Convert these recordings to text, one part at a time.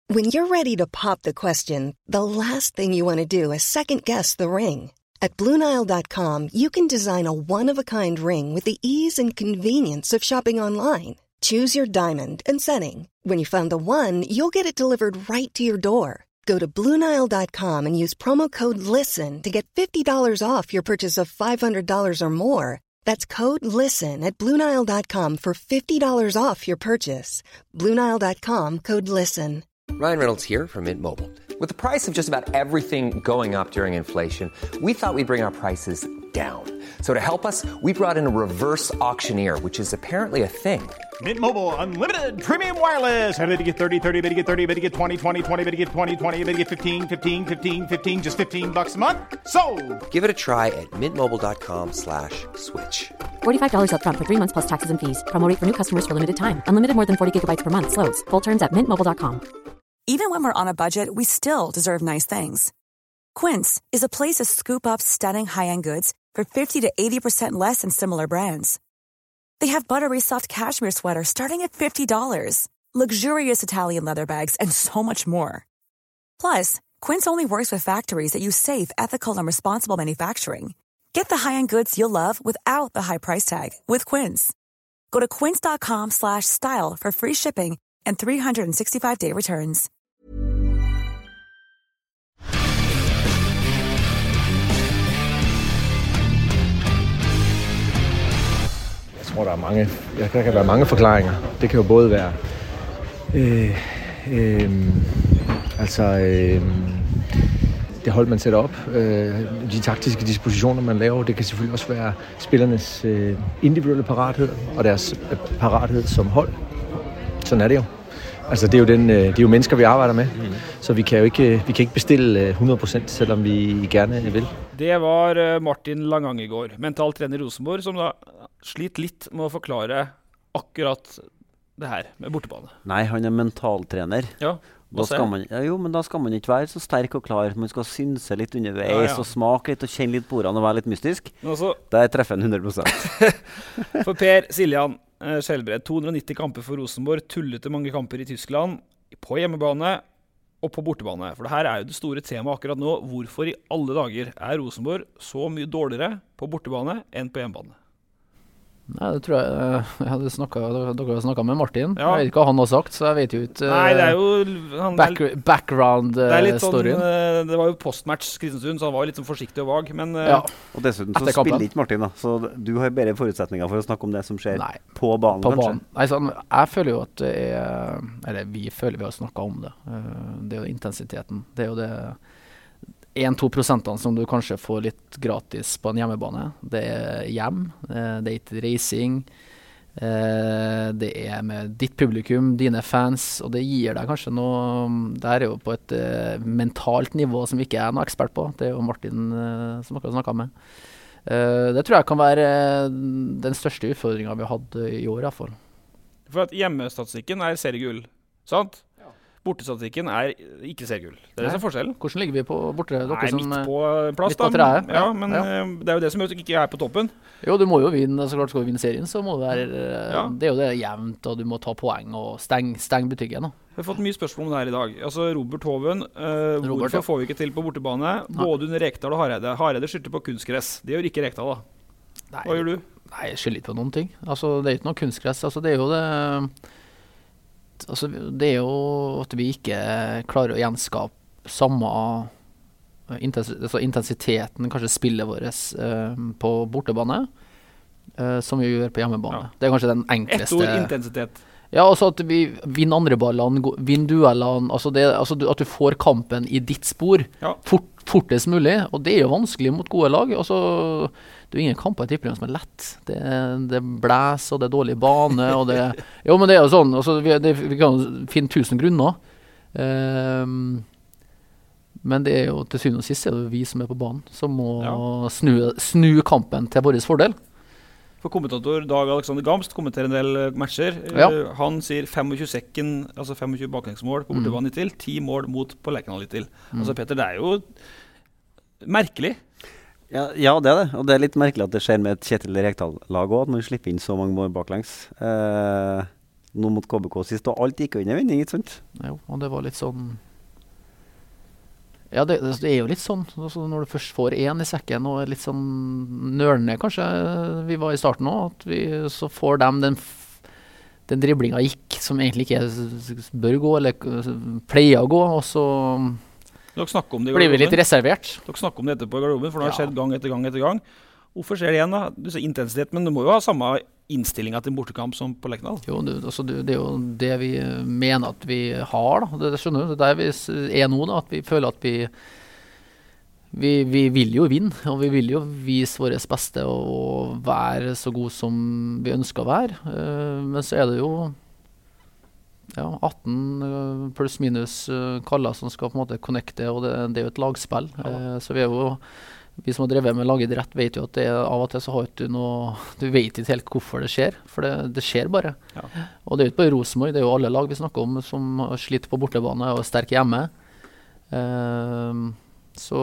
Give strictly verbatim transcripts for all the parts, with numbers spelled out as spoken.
When you're ready to pop the question, the last thing you want to do is second-guess the ring. At Blue Nile dot com, you can design a one-of-a-kind ring with the ease and convenience of shopping online. Choose your diamond and setting. When you find the one, you'll get it delivered right to your door. Go to Blue Nile dot com and use promo code LISTEN to get fifty dollars off your purchase of five hundred dollars or more. That's code LISTEN at Blue Nile dot com for fifty dollars off your purchase. Blue Nile dot com, code LISTEN. Ryan Reynolds here from Mint Mobile. With the price of just about everything going up during inflation, we thought we'd bring our prices down. So to help us, we brought in a reverse auctioneer, which is apparently a thing. Mint Mobile Unlimited Premium Wireless. How to get thirty, thirty, how to get thirty, how to get twenty, twenty, twenty, how to get twenty, twenty, how to get fifteen, fifteen, fifteen, fifteen, just fifteen bucks a month? Sold! Give it a try at mintmobile.com slash switch. forty-five dollars up front for three months plus taxes and fees. Promo rate for new customers for limited time. Unlimited more than forty gigabytes per month. Slows full terms at mint mobile dot com. Even when we're on a budget, we still deserve nice things. Quince is a place to scoop up stunning high-end goods for fifty to eighty percent less than similar brands. They have buttery soft cashmere sweaters starting at fifty dollars, luxurious Italian leather bags, and so much more. Plus, Quince only works with factories that use safe, ethical, and responsible manufacturing. Get the high-end goods you'll love without the high price tag with Quince. Go to quince.com slash style for free shipping and three sixty-five day returns. Jeg tror, der er mange, der kan være mange forklaringer. Det kan jo både være øh, øh, altså øh, det hold, man sætter op, øh, de taktiske dispositioner, man laver. Det kan selvfølgelig også være spillernes øh, individuelle parathed og deres parathed som hold. Sådan er det jo. Altså det er jo den, det er jo mennesker vi arbejder med, mm. så vi kan jo ikke vi kan ikke bestille hundre prosent selvom vi gerne vil. Det var Martin Langangegård, mental trener i Rosenborg, som da sliter litt med å forklare akkurat det her med bortebane. Nei, han er mentaltrener. Ja. Da skal man, ja, jo, men da skal man ikke være så sterk og klar. Man skal synse litt underveis, ja, ja. og smake litt og kjenne litt på ordene og være litt mystisk. Altså, der treffer han hundre prosent. For Per Siljan Skjelbred, to hundre og nitti kamper for Rosenborg, tullete mange kamper i Tyskland, på hjemmebane og på bortebane. For det her er jo det store temaet akkurat nå. Hvorfor i alle dager er Rosenborg så mye dårligere på bortebane enn på hjemmebane? Nei, det tror jeg jeg hadde snakket, dere har snakket med Martin. Ja. Jeg vet ikke hva han har sagt, så jeg vet jo ikke Nei, det er jo han, back, background-storyen. Sånn, det var jo postmatch Kristiansund, så han var jo litt sånn forsiktig og vag. Men, ja. Og dessuten så spiller ikke Martin, da. Så du har bedre forutsetninger for å snakke om det som skjer Nei. på banen, på kanskje? Banen. Nei, sånn, jeg føler jo at det er, eller vi føler vi har snakket om det. Det er jo intensiteten. Det er jo det en til to prosentene som du kanskje får litt gratis på en hjemmebane. Det er hjem, det er ikke reising, det er med ditt publikum, dine fans, og det gir deg kanskje noe, det er jo på et mentalt nivå som vi ikke er noe ekspert på. Det er jo Martin som akkurat snakket med. Det tror jeg kan være den største utfordringen vi har hatt i år i hvert fall. For at hjemmestatistikken er seriegull, sant? Bortestatistikken er ikke seriegull. Det er det som er forskjellen. Hvordan ligger vi på borte? Dere Nei, som, midt på plass midt på da. Ja, ja, men ja. det er jo det som gjør at du ikke er på toppen. Jo, du må jo vinne, så klart skal du vinne serien, så må det være, ja. det er jo det jevnt, og du må ta poeng og stenge, stenge butikken. Da. Jeg har fått mye spørsmål om det her i dag. Altså, Robert Hoven, uh, Robert, hvorfor ja. får vi ikke til på bortebane? Både under Rekdal og Hareide. Hareide skylder på kunstgress. Det gjør ikke Rekdal da. Nei, Hva gjør du? Nei, jeg skylder ikke på noen ting. Altså, det er ikke noe kunstgress. Altså, det er jo det... Altså, det er jo at vi ikke klarer å gjenskape samme intens- altså intensiteten, kanskje spillet vårt uh, på bortebane, uh, som vi gjør på hjemmebane. Ja. Det er kanskje den enkleste... Ett ord, intensitet. Ja, altså at vi vinner andre ballene, vinner duellene, altså, det, altså at du får kampen i ditt spor ja. fort, fortest mulig, og det er jo vanskelig mot gode lag. Altså, det er ingen kamper i tippeligaen som er lett. Det, det blæs, og det er dårlig bane, og det... Jo, men det er jo sånn, altså, vi, det, vi kan finne tusen grunner. Um, men det er jo til syvende og sist er det vi som er på banen, som må ja. snu, snu kampen til vår fordel. For kommentator Dag Alexander Gamst kommenterer en del matcher. Ja. Han sier tjuefem sekken, altså tjuefem baklengsmål på bortebane mm. til, ti mål mot på Lerkendal til. Mm. Altså Petter, det er jo merkelig. Ja, ja, det er det. Og det er litt merkelig at det skjer med et Kjetil Rekdal-lag også, at man slipper inn så mange mål baklengs. Eh, nå mot K B K sist, og alt gikk jo inn i vinning, ikke sant? Jo, og det var litt sånn... Ja, det, det er jo litt sånn, altså når du først får en i sekken, og litt sånn nørende kanskje vi var i starten også, at vi så får dem den, den driblinga gikk, som egentlig ikke bør gå, eller pleier å gå, og så blir vi litt reservert. Dere snakker om det etterpå i garderoben, for det har skjedd gang etter gang etter gang. Hvorfor skjer det igjen da? Du sier intensitet, men du må jo ha samme innstillinga til en bortekamp som på Lerkendal. Jo, det, altså, det, det er jo det vi mener at vi har, da. Det, det skjønner du, det er der vi er nå, da, at vi føler at vi, vi, vi vil jo vinne, og vi vil jo vise vårt beste og være så god som vi ønsker å være. Uh, men så er det jo ja, atten pluss minus uh, kaller som skal på en måte connecte, og det, det er jo et lagspill. Ja. Uh, så vi er jo Vi som har drevet med lagidrett vet jo at det er, av og til så har du noe, du vet ikke helt hvorfor det skjer, for det, det skjer bare. Ja. Og det er jo ikke bare Rosenborg, det er jo alle lag vi snakker om som sliter på bortebane og er sterke hjemme. Uh, så,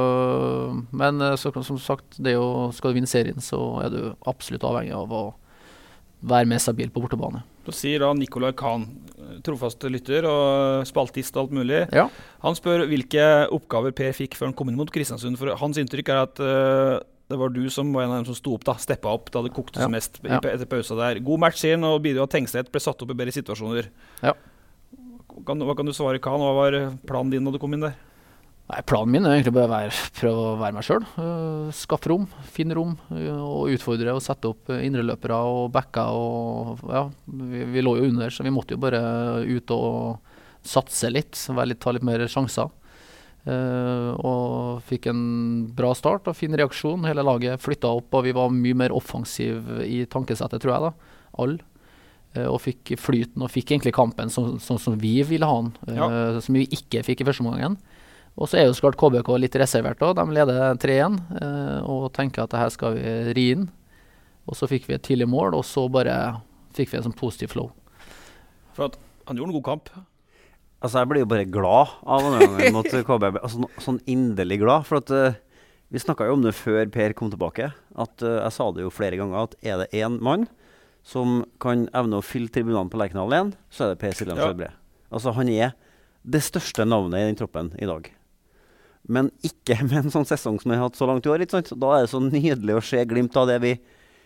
men så, som sagt, det er jo, skal du vinne serien, så er du absolutt avhengig av å være mer stabil på bortebane. Da sier da Nicolai Kahn, trofast lytter og spaltist og alt mulig. Ja. Han spør hvilke oppgaver Per fikk før han kom inn mot Kristiansund, for hans inntrykk er at uh, det var du som var en av dem som sto opp da, steppet opp da det kokte ja. som mest ja. etter pausa der. God match inn og bidro at Tengstedt ble satt opp i bedre situasjoner. Ja. Kan, hva kan du svare Kahn? Hva var planen din da du kom inn der? Nei, planen min er egentlig bare å være, prøve å være meg selv. Uh, skaffe rom, finne rom, uh, og utfordre og sette opp uh, indreløpere og backer. Og, ja, vi, vi lå jo under, så vi måtte jo bare ut og satse litt, være litt, ta litt mer sjanser. Uh, og fikk en bra start og fin reaksjon. Hele laget flyttet opp, og vi var mye mer offensiv i tankesettet, tror jeg da. All. Uh, og fikk flyten, og fikk egentlig kampen sånn som, som vi ville ha den, uh, ja. som vi ikke fikk i første omgangen. Og så er jo klart K B K litt reservert da. De leder tre igjen eh, og tenker at det her skal vi ri inn. Og så fikk vi et tidlig mål, og så bare fikk vi en sånn positiv flow. For at han gjorde en god kamp. Altså jeg ble jo bare glad av denne gangen mot K B K. Altså, sånn inderlig glad. For at uh, vi snakket jo om det før Per kom tilbake. At uh, jeg sa det jo flere ganger at er det en mann som kan evne å fylle tribunene på Lerkendal igjen, så er det Per Siljan Skjelbred. Ja. Altså han er det største navnet i den troppen i dag. Men ikke med en sånn sesong som vi har hatt så langt i år, ikke sant? Da er det så nydelig å se glimt av det vi...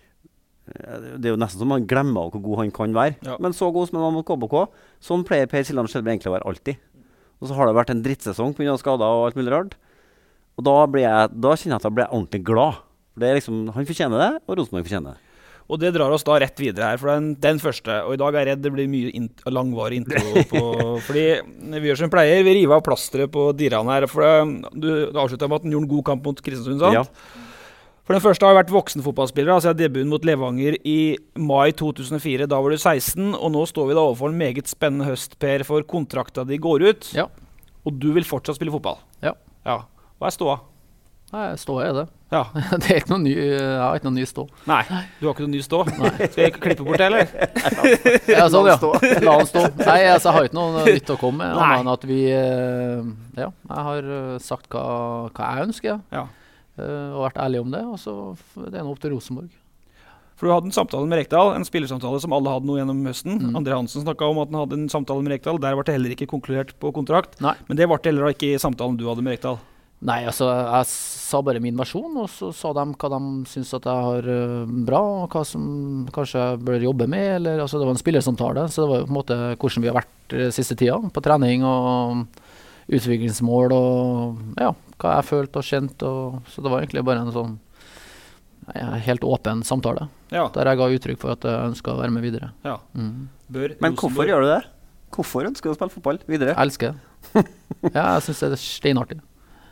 Det er jo nesten som man glemmer hvor god han kan være. Ja. Men så god som han var mot K B K, sånn pleier Per Siljan Skjelbred egentlig å være alltid. Og så har det vært en drittsesong på grunn av skader og alt mulig rart. Og da, blir jeg, da kjenner jeg at jeg blir ordentlig glad. For det er liksom, han fortjener det, og Rosenborg fortjener det. Og det drar oss da rett videre her, for den, den første, og i dag er jeg redd det blir mye in- langvarig intro på, fordi vi gjør som pleier, vi river av plasteret på direne her, for det, du, du avsluttet med at den gjorde en god kamp mot Kristiansund, sant? Ja. For den første har vært voksen fotballspiller, altså jeg debuten mot Levanger i mai to tusen og fire, da var du seksten, og nå står vi da overfor en meget spennende høst, Per, for kontrakta di går ut, ja. Og du vil fortsatt spille fotball. Ja. Ja. Hva er ståa? Nei, stå er det. Ja. Det er ikke noe ny, jeg har ikke noe ny stå. Nei, du har ikke noe ny stå. Nei. Skal jeg klippe bort det, eller? Ja, sånn, ja. La han stå. Nei, altså, jeg har ikke noe nytt å komme med, annet enn at vi, ja, jeg har sagt hva, hva jeg ønsker, ja. Og vært ærlig om det, og så det er noe opp til Rosenborg. For du hadde en samtale med Rekdal, en spillersamtale som alle hadde noe gjennom høsten. Mm. André Hansen snakket om at han hadde en samtale med Rekdal, der var det heller ikke konkludert på kontrakt. Nei. Men det var det heller ikke i samtalen du hadde med Rekdal. Nei, altså jeg sa bare min versjon, og så sa de hva de synes at jeg har uh, bra, og hva som kanskje jeg bør jobbe med, eller altså det var en spillersamtale, så det var jo på en måte hvordan vi har vært uh, siste tida, på trening og utviklingsmål, og ja, hva jeg følte og kjent, og, så det var egentlig bare en sånn nei, helt åpen samtale, ja. Der jeg ga uttrykk for at jeg ønsker å være med videre. Ja. Mm. Bør, Men hvorfor Rosenborg? Gjør du det? Hvorfor ønsker du å spille fotball videre? Jeg elsker det. Ja, jeg synes det er steinartig.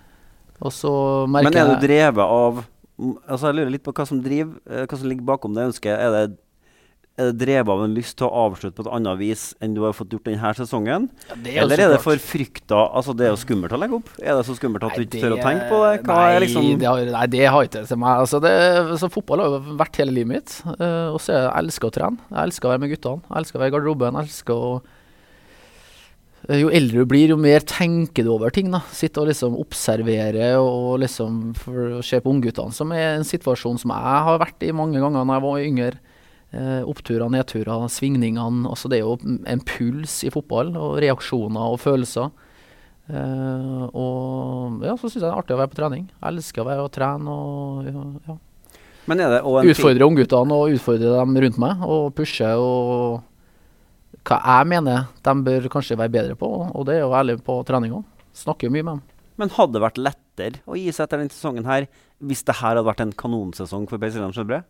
Og så merker Men er du drevet av altså jeg lurer litt på hva som driver hva som ligger bakom det ønsket er det, er det drevet av en lyst til å avslutte på et annet vis enn du har fått gjort denne sesongen ja, er eller er det for frykta altså det er jo skummelt å legge opp er det så skummelt at du ikke tør å tenke på det hva nei, er liksom det har, nei det har ikke til meg altså det, så fotball har jo vært hele livet mitt uh, og så jeg elsker å trene jeg elsker å være med guttene jeg elsker å være i garderoben jeg elsker å jo eldre du blir, jo mer tenker du over ting da. Sitte og liksom observere og liksom for å se på ungguttene, som er en situasjon som jeg har vært i mange ganger når jeg var yngre. eh, oppturer, nedturer, svingningene. Altså det er jo en puls i fotball, og reaksjoner og følelser. Eh, og ja, så synes jeg det er artig å være på trening. Jeg elsker å være og trene og ja, ja. Men er det også en utfordre ungguttene og utfordre dem rundt meg, og pushe og hva jeg mener de bør kanskje være bedre på, og det er jo ærlig på trening også. Snakker jo mye med dem. Men hadde det vært lettere å gi seg etter denne sesongen her, hvis det her hadde vært en kanonsesong for Per Siljan Skjelbred?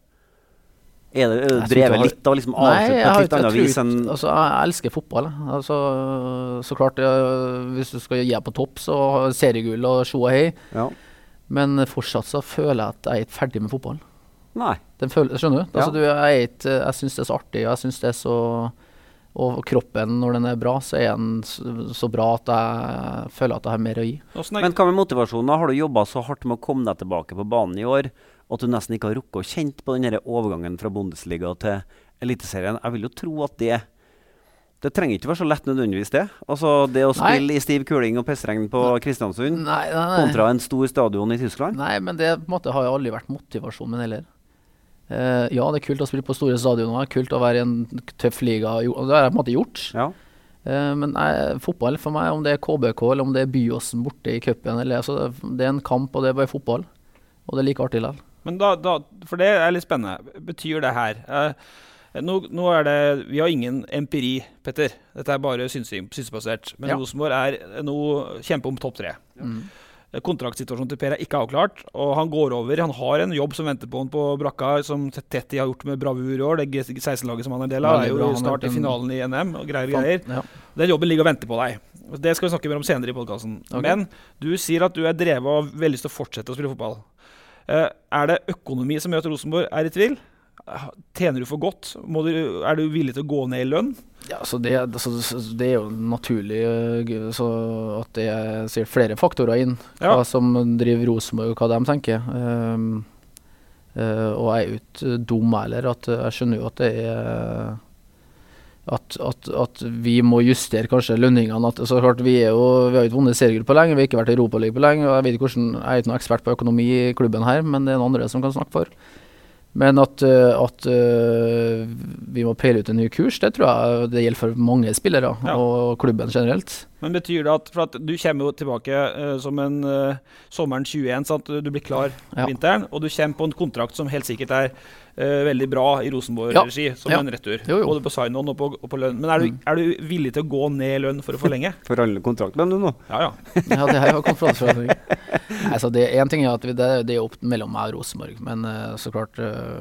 Er det, er det drevet litt av liksom avslutt på et litt annet vis enn... Altså, jeg elsker fotball. Altså, så klart, jeg, hvis du skal gi deg på topp, så seriegull og sjo og hei. Ja. Men fortsatt så føler jeg at jeg er ikke ferdig med fotball. Nei. Den føler, skjønner du? Altså, Ja. du jeg, er ikke, jeg synes det er så artig, og jeg synes det er så... Og kroppen, når den er bra, så er den så, så bra at jeg føler at jeg har mer å gi. Men hva med motivasjonen? Har du jobbet så hardt med å komme deg tilbake på banen i år, at du nesten ikke har rukket å kjent på den her overgangen fra Bundesliga til Eliteserien? Jeg vil jo tro at det Det trenger ikke være så lett nødvendigvis det. Altså det å spille nei. I stiv kuling og pissregn på Kristiansund nei, nei, nei. kontra en stor stadion i Tyskland. Nei, men det på en måte har jo aldri vært motivasjon min heller. Uh, ja, det er kult å spille på store stadioner, kult å være i en tøff liga, jo, det har jeg på en måte gjort. Ja. Uh, men nei, fotball for meg, om det er K B K eller om det er Byåsen borte i cupen, eller, altså, det er en kamp, og det er bare fotball. Og det er like artig likevel. Men da, da, for det er litt spennende. Betyr det her? Uh, nå, nå er det, vi har ingen empiri, Petter. Dette er bare synsbasert. Men ja. Rosenborg er nå kjempe om topp tre. Mm. Kontraktsituasjonen til Per er ikke avklart, og han går over. Han har en jobb som venter på han på brakka, som Tetti har gjort med bravur i år. Det G seksten-laget som han er en del av, er jo snart i finalen i N M og greier greier. Ja. Den jobben ligger og venter på deg. Det skal vi snakke mer om senere i podcasten. Okay. Men du sier at du er drevet og har veldig lyst til å fortsette å spille fotball. Uh, er det økonomi som gjør at Rosenborg er i tvil? Tjener du for godt? Må du, er du villig til å gå ned i lønn? Ja, så det, så, det er jo naturlig så at det ser flere faktorer inn, ja. Hva som driver Rosenborg og hva de tenker. Um, uh, og jeg er jo ikke dum heller, at jeg skjønner jo at det er at, at, at vi må justere kanskje lønningene. At, så klart, vi, er jo, vi har jo ikke vunnet seriegull på lenge, vi har ikke vært i Europaliga på lenge, og jeg vet ikke hvordan, jeg er ikke noen ekspert på økonomi i klubben her, men det er noen andre som kan snakke for. Men at, at uh, vi må pele ut en ny kurs, det tror jeg det gjelder for mange spillere, ja. Og klubben generelt. Men betyr det at, for at du kommer jo tilbake uh, som en uh, sommeren tjueen, sant? Du blir klar ja. Vinteren, og du kommer på en kontrakt som helt sikkert er uh, veldig bra i Rosenborg-regi, ja. Som ja. En retur, jo, jo. Både på sign-on og på, og på lønn. Men er du, mm. er du villig til å gå ned i lønn for å forlenge? For alle kontraktlønn du nå? Ja, ja. Ja, det her var konferanseforhandling. Altså, det en ting er at vi, det, det er opp mellom meg og Rosenborg, men uh, så klart uh,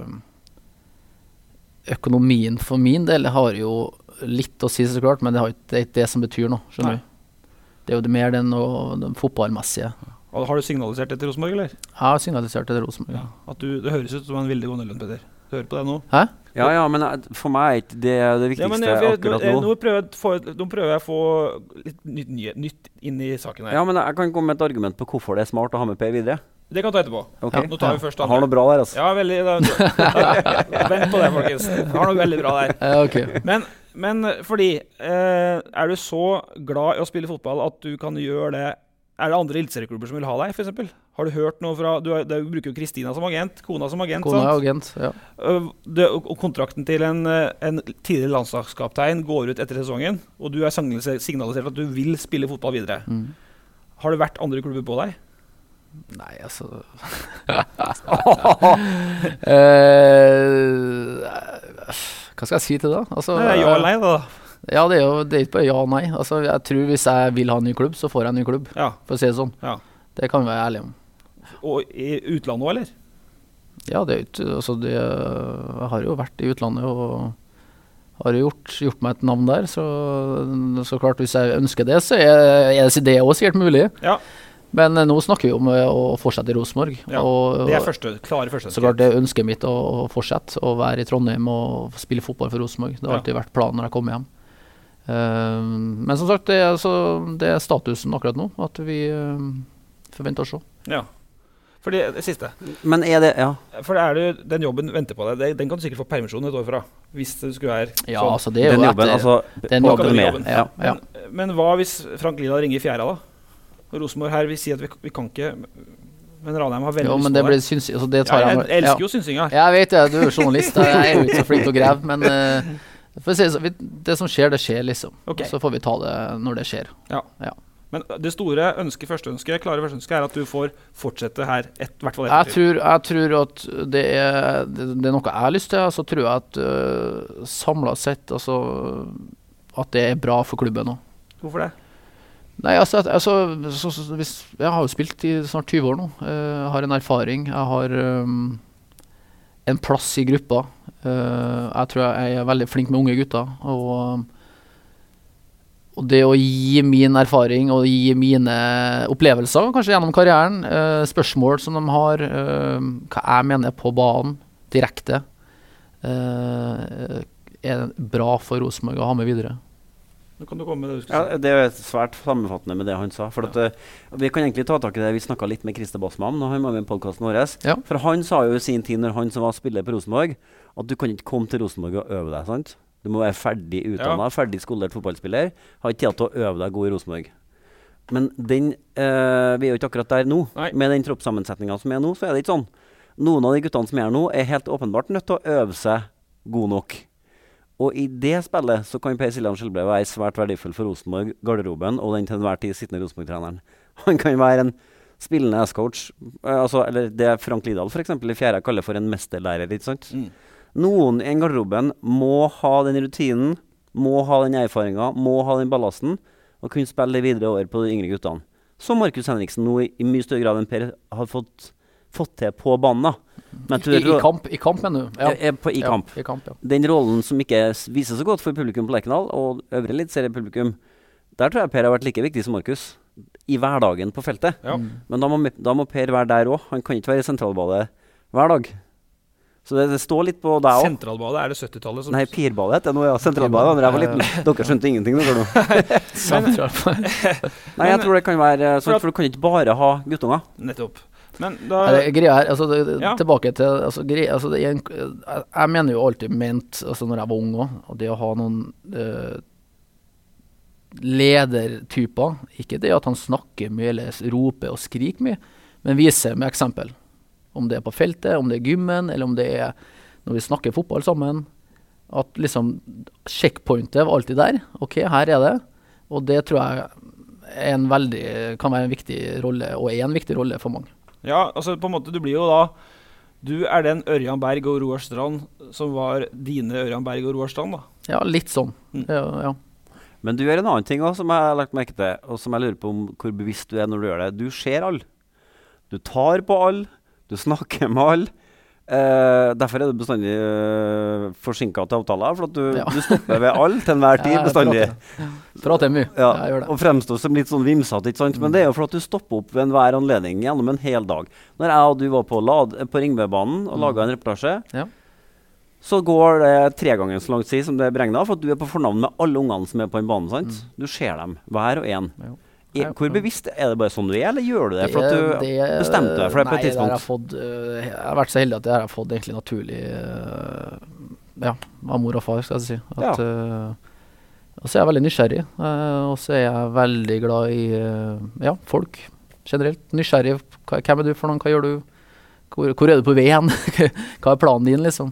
økonomien for min del har jo litt å si så klart, men det, har, det er ikke det som betyr noe, skjønner du? Det er jo det mer den, og, den fotballmessige. Og har du signalisert det til Rosenborg, eller? Ja, jeg har signalisert det til Rosenborg, ja. At du, det høres ut som en veldig god lønn, Petter. Du hører på det nå? Hæ? Ja, ja, men for meg er ikke det det viktigste ja, men jeg, jeg, akkurat nå. Nå prøver, jeg få, nå prøver jeg å få litt nytt, nytt, nytt inn i saken her. Ja, men jeg kan komme med et argument på hvorfor det er smart å ha med Per videre. Det kan du ta etterpå. Okay. Ja, nå tar vi først jeg har noe bra der, altså. Ja, veldig. Da, vent på det, folkens. Jeg har noe veldig bra der. Ja, okay. Men, men fordi, eh, er du så glad i å spille fotball at du kan gjøre det? Er det andre eliteserieklubber som vil ha deg, for eksempel? Har du hørt noe fra, du, du bruker jo Kristina som agent, kona som agent, kona er agent, ja. Det, og kontrakten til en, en tidligere landslagskaptein går ut etter sesongen, og du er signalisert at du vil spille fotball videre. Mm. Har det vært andre klubber på deg? Nei, altså eh, hva skal jeg si til det? Altså, nei, ja eller nei da? Ja, det er jo det er ikke bare ja og nei. Altså, jeg tror hvis jeg vil ha en ny klubb, så får jeg en ny klubb, ja. For å si det sånn. Ja. Det kan vi være ærlige om. Og i utlandet også, eller? Ja, det er jo altså, det, jeg har jo vært i utlandet og har jo gjort, gjort meg et navn der, så, så klart hvis jeg ønsker det, så er, er det også sikkert mulig. Ja. Men nå snakker vi om å fortsette i Rosenborg. Ja, og, det er første, klare første. Så klart det er ønsket mitt å, å fortsette å være i Trondheim og spille fotball for Rosenborg. Det har ja. Alltid vært planen når jeg kommer hjem. Uh, men som sagt, det er, så, det er statusen akkurat nå, at vi uh, forventer å se. Ja, for det, det siste. Men er det, ja. For det er det, den jobben venter på deg, den kan du sikkert få permisjon et år fra, hvis det skulle være ja, sånn. Altså det er jo den jobben, altså, den jobben med. Jobben. Ja, ja. Men, men hva hvis Frank Lidahl ringer i fjerde da? Og Rosenborg her vil si at vi, vi kan ikke Men Ranheim har veldig Jo, men lyst det på blir det. syns, altså det tar Ja, jeg jeg, elsker jo synsinga. Jeg vet det, du er journalist, jeg er jo ikke så flink til å greve, men uh, for å si det, så, vi, det som skjer, det skjer liksom. Ok. Så får vi ta det når det skjer. Ja. Ja. Men det store ønsket, første ønsket, klare første ønsket, er at du får fortsette her, et, i hvert fall Jeg ett til. tror, jeg tror at det er, det, det er noe jeg har lyst til, så tror jeg at uh, samlet sett, altså, at det er bra for klubben nå. Hvorfor det? Nei, altså, altså så, så, hvis, jeg har jo spilt i snart tyve år nå. Uh, jeg har en erfaring. Jeg har um, en plass i gruppa. Uh, jeg tror jeg er veldig flink med unge gutter. Og, og det å gi min erfaring og gi mine opplevelser, kanskje gjennom karrieren, uh, spørsmål som de har, uh, hva jeg mener på banen, direkte, uh, er bra for Rosenborg å ha med videre. Nå kan du komme med det du skulle si. Ja, det er svært sammenfattende med det han sa. For at, uh, vi kan egentlig ta tak i det. Vi snakket litt med Christer Bassmann når han var med i podcasten vår. Ja. For han sa jo i sin tid, når han som var spiller på Rosenborg, at du kan ikke komme til Rosenborg og øve deg, sant? Du må være ferdig utdannet, ja. ferdig skolert fotballspiller. Har ikke tid til å øve deg god i Rosenborg. Men den, uh, vi er jo ikke akkurat der nå. Nei. Med den troppsammensetningen som er nå, så er det ikke sånn. Noen av de guttene som er nå, er helt åpenbart nødt til å øve seg god nok. Og i det spillet så kan Per Siljan Skjelbred være svært verdifull for Rosenborg, garderoben og den til enhver tid sittende Rosenborg-treneren. Han kan være en spillende S-coach, uh, altså, eller det Frank Lidahl for eksempel i fjerde kaller for en mesterlærer, ikke sant? Mm. Noen i en garderoben må ha den rutinen, må ha den erfaringen, må ha den ballasten, og kunne spille det videre over på de yngre guttene. Som Markus Henriksen nå i, i mye større grad enn Per har fått, fått til på banen da. I, i, I kamp, i kamp mener du? Ja. Er på, i, ja, kamp. I kamp, ja. Den rollen som ikke viser så godt for publikum på Lerkendal, og øvre eliteseriepublikum, der tror jeg Per har vært like viktig som Markus. I hverdagen på feltet. Ja. Mm. Men da må, da må Per være der også. Han kan ikke være i sentralbadet hver dag. Så det, det står litt på deg også. Sentralbadet, er det syttitallet? Nei, Pirbadet heter det nå, ja. Sentralbadet, da jeg var liten. Dere skjønte ingenting dere nå. Nei, jeg tror det kan være sånn, for du kan ikke bare ha guttunger. Nettopp. Men da ja, det, greia her, altså, det, ja. tilbake til altså, greia, altså, det er en, jeg, jeg mener jo alltid ment, altså når jeg var ung også, og det å ha noen uh, ledertyper, ikke det at han snakker mye eller roper og skriker mye, men viser med eksempel. Om det er på feltet, om det er gymmen, eller om det er når vi snakker fotball sammen, at liksom checkpointet var alltid der. Ok, her er det, og det tror jeg er en veldig, kan være en viktig rolle, og er en viktig rolle for mange. Ja, altså på en måte, du blir jo da du er den Ørjan Berg og Roar Strand som var dine Ørjan Berg og Roar Strand da. Ja, litt sånn. Mm. Ja, ja. Men du gjør en annen ting også, som jeg har lagt merke til, og som jeg lurer på om hvor bevisst du er når du gjør det. Du ser alle. Du tar på alle. Du snakker med alle. Uh, derfor er du bestandig uh, forsinket til avtaler, for at du, ja. du stopper ved alle til enhver tid, bestandig. Ja, prater mye. Ja, jeg gjør det. Og fremstår som litt sånn vimsatt, ikke sant? Mm. Men det er jo for at du stopper opp ved enhver anledning gjennom en hel dag. Når jeg og du var på, lad, på Ringvebanen og mm. laget en reportasje, ja. så går det tre ganger så langt tid som det er beregnet, for at du er på fornavn med alle ungene som er på en banen, sant? Mm. Du ser dem, hver og en. Ja. Er, hvor bevisst er det bare sånn du er, eller gjør du det, det for at du det, bestemte deg for det på et tidspunkt? Nei, jeg har, fått, uh, jeg har vært så heldig at jeg har fått egentlig naturlig uh, ja, av mor og far, skal jeg si. At, ja. uh, og så er jeg veldig nysgjerrig, uh, og så er jeg veldig glad i uh, ja, folk generelt. Nysgjerrig, hvem er du for noen, hva gjør du, hvor, hvor er du på veien, hva er planen din, liksom.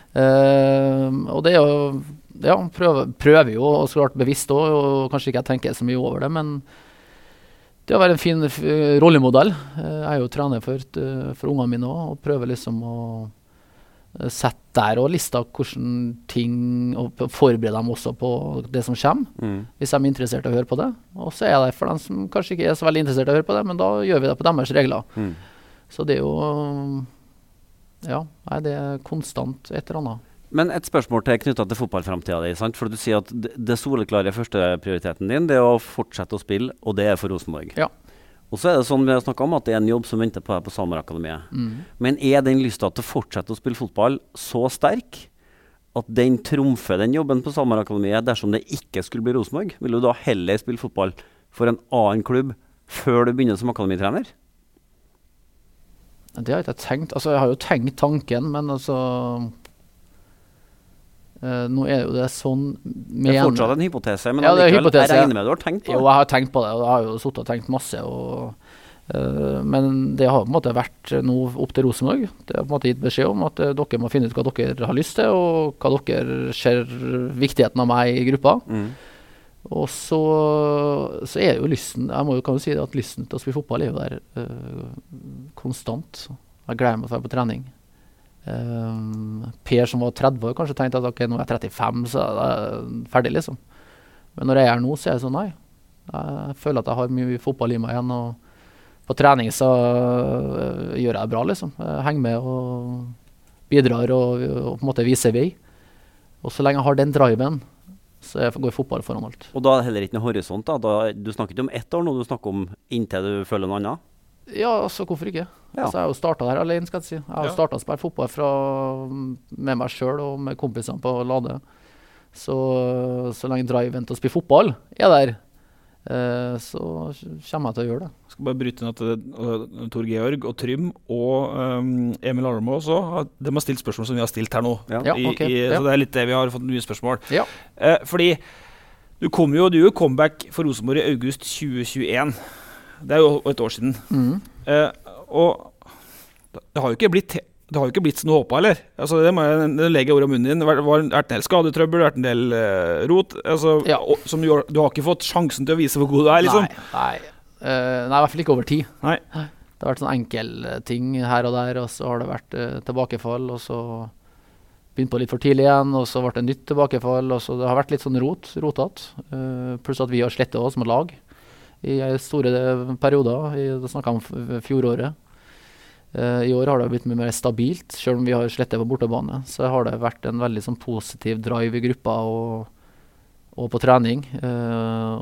Uh, og det er jo, ja, prøver, prøver jo, og så klart bevisst også, og kanskje ikke jeg tenker så mye over det, men det å være en fin uh, rollemodell. Uh, jeg er jo trener for, uh, for ungene mine også, og prøver liksom å uh, sette der og liste hvordan ting, og forberede dem også på det som kommer, mm. hvis de er interessert i å høre på det. Og så er jeg der for dem som kanskje ikke er så veldig interessert i å høre på det, men da gjør vi det på deres regler. Mm. Så det er jo, uh, ja, nei, det er konstant et eller annet. Men et spørsmål til knyttet til fotballfremtiden din, sant? For du sier at det, det soleklare førsteprioriteten din, det er å fortsette å spille, og det er for Rosenborg. Ja. Og så er det sånn vi har snakket om, at det er en jobb som venter på deg på SalMar-akademiet. Mm. Men er den lysten til å fortsette å spille fotball så sterk, at den trumfer den jobben på SalMar-akademiet dersom det ikke skulle bli Rosenborg? Vil du da heller spille fotball for en annen klubb før du begynner som akademitrener? Det har jeg ikke tenkt. Altså, jeg har jo tenkt tanken, men altså... Uh, nå er jo det sånn Det er fortsatt en hypotese, men ja, allikevel, hypotese. Jeg regner med du har tenkt på det. Jo, jeg har tenkt på det, og jeg har jo suttet og tenkt masse, og Uh, men det har på en måte vært noe opp til Rosenborg. Det har på en måte gitt beskjed om at uh, dere må finne ut hva dere har lyst til, og hva dere ser viktigheten av meg i gruppa. Mm. Og så, så er jo lysten, jeg må jo kan jo si det at lysten til å spille fotball er jo der uh, konstant. Jeg gleder meg til å være på trening. Uh, Per som var tretti år kanskje tenkte at ok, nå er jeg trettifem, så er det ferdig liksom. Men når jeg er nå, så er det sånn nei. Jeg føler at jeg har mye fotball i meg igjen, og på trening så uh, gjør jeg det bra, liksom. Jeg henger med og bidrar og, og på en måte viser vei. Og så lenge jeg har den driven, så jeg går fotball foran alt. Og da er det heller ikke noe horisont da? da? Du snakker ikke om ett år nå, du snakker om inntil du føler noe annet? Ja, så hvorfor ikke? Ja. Altså, jeg har jo startet her alene, skal jeg si. Jeg har ja. startet å spille fotball fra, med meg selv og med kompisene på Lade. Så, så lenge driven til å spille fotball er der, Uh, så kommer jeg til å gjøre det. Jeg skal bare bryte inn at uh, Tor Georg og Trym og um, Emil Armo også, de har stilt spørsmål som vi har stilt her nå. Ja. Ja, okay. I, i, ja. Så det er litt det vi har fått mye spørsmål. Ja. Uh, fordi du kom jo, du gjorde comeback for Rosenborg i august tjue tjueen. Det er jo et år siden. Mm. Uh, og det har jo ikke blitt Det har jo ikke blitt som du håpet, eller? Altså, det må jeg legge ord om munnen din. Det har vært en del skadetrøbbel, det har vært en del uh, rot. Altså, ja. og, som du, du har ikke fått sjansen til å vise hvor god du er, liksom? Nei, nei. Uh, nei i hvert fall ikke over tid. Nei. Det har vært sånn enkel ting her og der, og så har det vært uh, tilbakefall, og så begynt på litt for tidlig igjen, og så ble det nytt tilbakefall, og så det har vært litt sånn rot, rotat. Uh, pluss at vi har slettet oss med lag i store perioder. I, det snakket om fjoråret. Uh, I år har det blitt mye mer stabilt, selv om vi har slettet på bortebane. Så har det vært en veldig sånn, positiv drive i gruppa og, og på trening. Uh,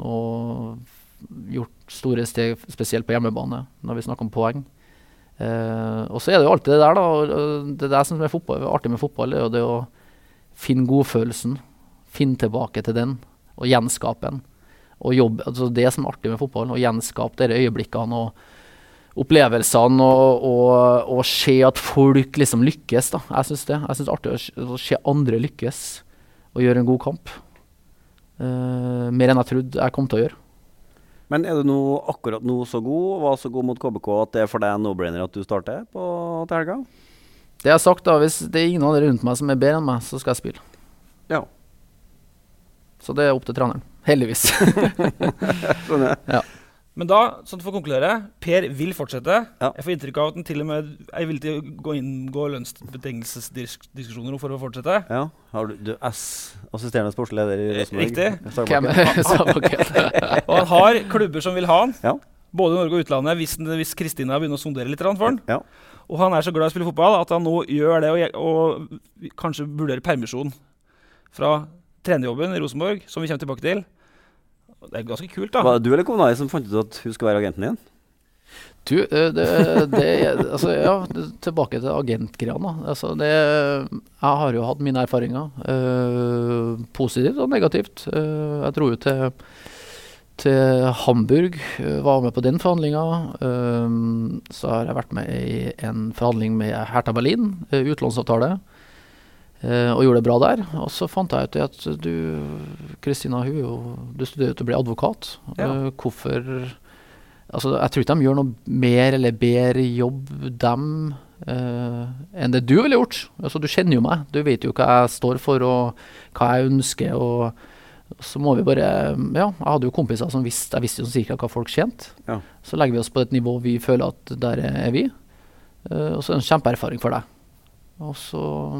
og gjort store steg, spesielt på hjemmebane, når vi snakker om poeng. Uh, og så er det jo alltid det der, da. Og det der som er fotball, artig med fotball, er jo det å finne godfølelsen. Finne tilbake til den, og gjenskape den. Og jobbe, altså det som er artig med fotball, å gjenskape de øyeblikkene og opplevelsene og, og, og se at folk liksom lykkes da. Jeg synes det. Jeg synes det er artig å, å se andre lykkes og gjøre en god kamp. Uh, mer enn jeg trodde jeg kom til å gjøre. Men er du nå akkurat nå så god, og var så god mot K B K at det er for deg en no-brainer at du starter på til helga? Det jeg har sagt da, hvis det er ingen andre rundt meg som er bedre enn meg, så skal jeg spille. Ja. Så det er opp til treneren. Heldigvis. Sånn er. Ja. Men da, sånn for å konkludere, Per vil fortsette. Ja. Jeg får inntrykk av at han til og med er villig til å gå inn gå lønnsbetingelsesdiskusjoner for å fortsette. Ja, har du, du S, assisterende sportsleder i Rosenborg. Riktig. Hvem er Og han har klubber som vil ha han, ja. både i Norge og utlandet, hvis, hvis Kristina begynner å sondere litt for han. Ja. Og han er så glad i å spille fotball at han nå gjør det, og, og kanskje vurderer permisjon fra trenerjobben i Rosenborg, som vi kommer tilbake til. Det er ganske kult da. Var det du eller kona som fant ut at hun skulle være agenten din? Du, det, det altså, ja, tilbake til agentgreiene. Altså, det, jeg har jo hatt mine erfaringer, uh, positivt og negativt. Uh, jeg dro jo til, til Hamburg, uh, var med på den forhandlingen. Uh, så har jeg vært med i en forhandling med Hertha Berlin, uh, utlånsavtale. Uh, og gjorde det bra der. Og så fant jeg ut at du, Kristina, du studerer til å bli advokat. Ja. Uh, hvorfor altså, jeg tror ikke de gjør noe mer eller bedre jobb dem uh, enn det du ville gjort. Altså, du kjenner jo meg. Du vet jo hva jeg står for og hva jeg ønsker. Og så må vi bare ja, jeg hadde jo kompiser som visste, jeg visste jo cirka hva folk tjente. Ja. Så legger vi oss på et nivå vi føler at der er vi. Uh, og så er det en kjempeerfaring for deg. Og så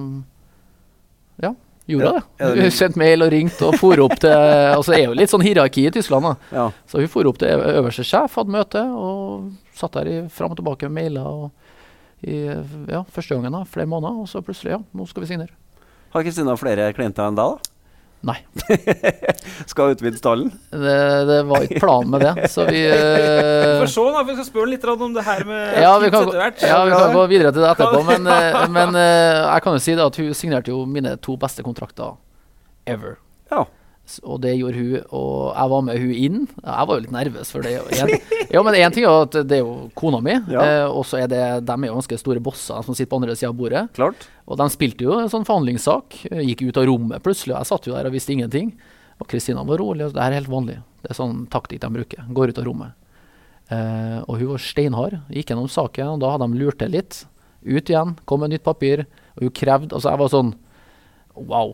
ja, gjorde ja, det. Hun sendte mail og ringt og for opp til, altså det er jo litt sånn hierarki i Tyskland da. Ja. Så hun for opp til øverste sjef, hadde møte og satt der i, frem og tilbake med mailer og i, ja, første gangen da, flere måneder, og så plutselig, ja, nå skal vi signere. Har Kristina flere klienter enn deg da? Nei. Skal utvide stallen? Det, det var ikke planen med det, så vi... Uh, For så da, vi skal spørre litt om det her med ja, vi kan, gå, ja, vi kan gå videre til det etterpå, men, uh, men uh, jeg kan jo si da at hun signerte jo mine to beste kontrakter ever. Ja. Og det gjorde hun, og jeg var med hun inn. Jeg var jo litt nervøs for det. En, ja, men en ting er at det er jo kona mi, ja. eh, og så er det, de er jo ganske store bosser som sitter på andre siden av bordet. Klart. Og de spilte jo en sånn forhandlingssak, gikk ut av rommet plutselig, og jeg satt jo der og visste ingenting. Og Kristina var rolig, og det er helt vanlig. Det er sånn taktikk de bruker, går ut av rommet. Uh, og hun var steinhard, gikk gjennom saken, og da hadde de lurt det litt. Ut igjen, kom med nytt papir, og hun krevde, altså jeg var sånn, wow.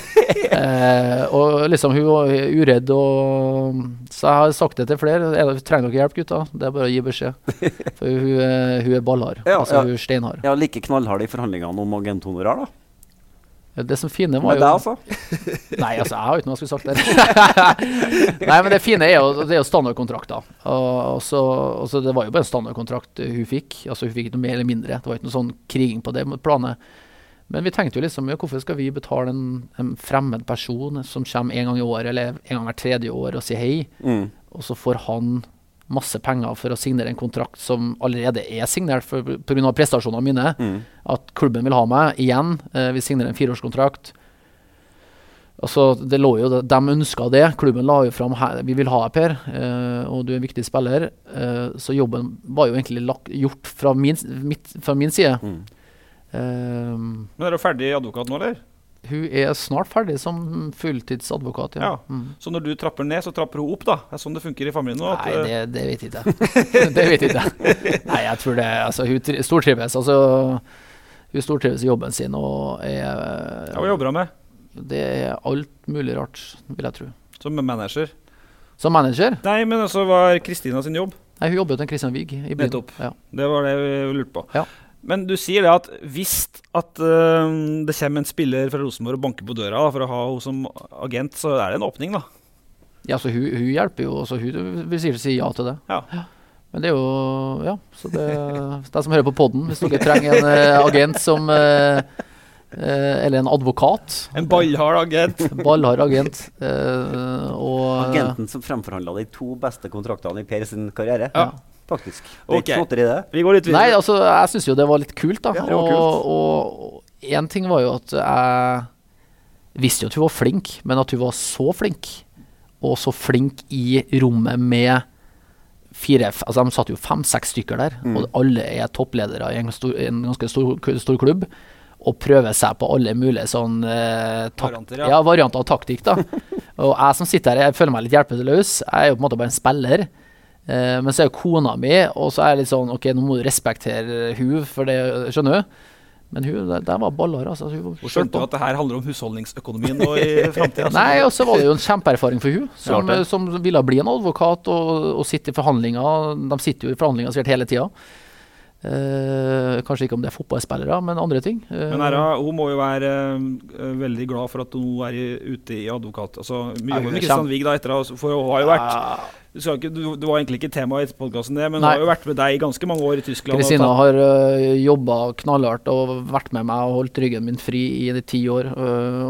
uh, og liksom hun var uredd, og så jeg har sagt det til flere, jeg trenger dere hjelp gutta, det er bare å gi beskjed. For hun, hun er ballhard, ja, altså ja. hun er steinhard. Ja, like knallhard i forhandlingene om agenthonorar da. Det som fine var jo... Det altså? Nei, altså, jeg har ikke noe jeg skulle sagt der. Nei, men det fine er jo, det er jo standardkontrakter. Og, og så, og så det var jo bare en standardkontrakt hun fikk. Altså, hun fikk ikke noe mer eller mindre. Det var ikke noe sånn kriging på det planet. Men vi tenkte jo liksom, ja, hvorfor skal vi betale en, en fremmed person som kommer en gang i år, eller en gang hver tredje år og sier hei, mm. og så får han masse penger for å signere en kontrakt som allerede er signert for, på grunn av prestasjonene mine, mm. at klubben vil ha meg igjen, eh, vi signerer en fireårskontrakt. Altså, det lå jo, de ønsket det, klubben la jo frem, her, vi vil ha deg Per, eh, og du er en viktig spiller, eh, så jobben var jo egentlig lagt, gjort fra min, mitt, fra min side. Mm. Um, Men er du ferdig advokat nå, eller? Hun er snart ferdig som fulltidsadvokat, ja. ja. Mm. Så når du trapper ned, så trapper hun opp da? Det er sånn det funker i familien nå? Nei, det, det vet jeg ikke. det vet jeg ikke. Nei, jeg tror det, altså, hun stortrives, altså, hun stortrives i jobben sin, og er... Ja, hva jobber hun med? Det er alt mulig rart, vil jeg tro. Som manager? Som manager? Nei, men altså, hva er Kristina sin jobb? Nei, hun jobber til Christian Wigg i byen. Nettopp. Ja. Det var det vi lurte på. Ja. Men du sier det at hvis at, uh, det kommer en spiller fra Rosenborg og banker på døra da, for å ha henne som agent, så er det en åpning da? Ja, så hun, hun hjelper jo, så hun vil si, si ja til det. Ja. Ja. Men det er jo, ja, så det de som hører på podden, hvis dere trenger en uh, agent som, uh, uh, eller en advokat. En ballhard agent. Ballhard agent. Uh, og, Agenten som fremforhandlet de to beste kontraktene i Per sin karriere. Ja. Faktisk. Det er okay. ikke i det. Vi går litt videre. Nei, altså, jeg synes jo det var litt kult da. Ja, det var kult. Og, og, og en ting var jo at jeg visste jo at hun var flink, men at hun var så flink, og så flink i rommet med fire, altså de satt jo fem-seks stykker der, mm. og alle er toppledere i en, stor, en ganske stor, stor klubb, og prøver seg på alle mulige sånn eh, varianter, ja. Ja, varianter av taktikk da. Og jeg som sitter her, jeg føler meg litt hjelpeløs, jeg er jo på en måte bare en spiller, Uh, men så er jo kona mi, og så er jeg litt sånn, ok, nå må du respektere hun, for det, skjønner du? Men hun, det, det var baller, altså. Hun, hun skjønte jo at det her handler om husholdningsøkonomien nå i fremtiden. Nei, og så var det jo en kjempeerfaring for hun, som, ja, som ville bli en advokat og, og sitte i forhandlinger. De sitter jo i forhandlinger sikkert hele tiden. Uh, kanskje ikke om det er fotballspillere, men andre ting. Uh, men her, hun må jo være uh, veldig glad for at hun er i, ute i advokat. Altså, mye jobber med Christian Wigg da etter, for hun har jo vært... Du, ikke, du, du var egentlig ikke tema i podcasten det, men hun har jo vært med deg i ganske mange år i Tyskland. Kristina har uh, jobbet knallhardt og vært med meg og holdt ryggen min fri i de ti år. Uh,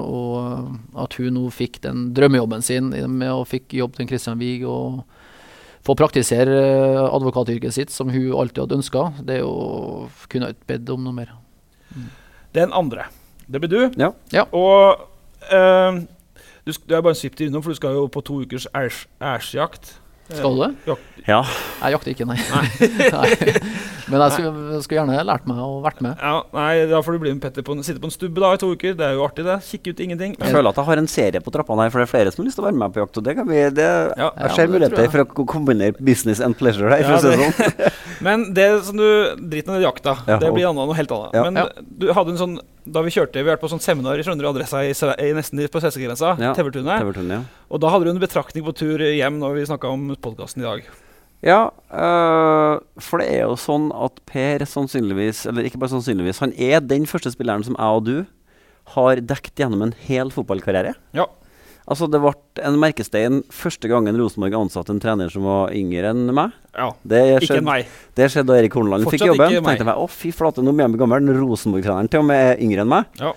og at hun nå fikk den drømmejobben sin med å fikk jobb til Christian Wigg og få praktisere uh, advokatyrket sitt som hun alltid hadde ønsket. Det er jo kunne ikke bedt om noe mer. Mm. Den andre, det blir du. Ja. Ja. Og uh, du, du er bare en svipt innom, for du skal jo på to ukers æsjakt. Skal du? Ja. Ja. Jeg jakter ikke, nei. nei. Men jeg skulle, jeg skulle gjerne lært meg og vært med. Ja, nei, da får du bli med Petter på, sitte på en stubbe da i to uker. Det er jo artig det. Kikke ut ingenting. Jeg føler at jeg har en serie på trappene her, for det er flere som har lyst til å være med på jakt. Og det kan vi, det, ja. jeg ser ja, muligheter for å kombinere business and pleasure her, for ja, å si det sånn. Men det som du driter med jakta, ja, det blir annet, noe helt annet. Ja. Men ja. du hadde en sånn, da vi kjørte, vi har vært på sånn seminar i Trønder Adressa i, i nesten på Sessegrensa, ja. Tevertunet. Tevertunet, ja. Og da hadde du en betraktning på tur hjem når vi snakket om podcasten i dag. Ja, øh, for det er jo sånn at Per sannsynligvis, eller ikke bare sannsynligvis, han er den første spilleren som jeg og du har dekket gjennom en hel fotballkarriere. Ja. Altså det ble en merkestein første gangen Rosenborg ansatte en trener som var yngre enn meg. Ja, det ikke skjedde, meg. Det skjedde da Erik Horneland fikk jobben. Ikke tenkte jeg, å fy flate, nå er jeg gammel, Rosenborg-treneren til og med er yngre enn meg. Ja.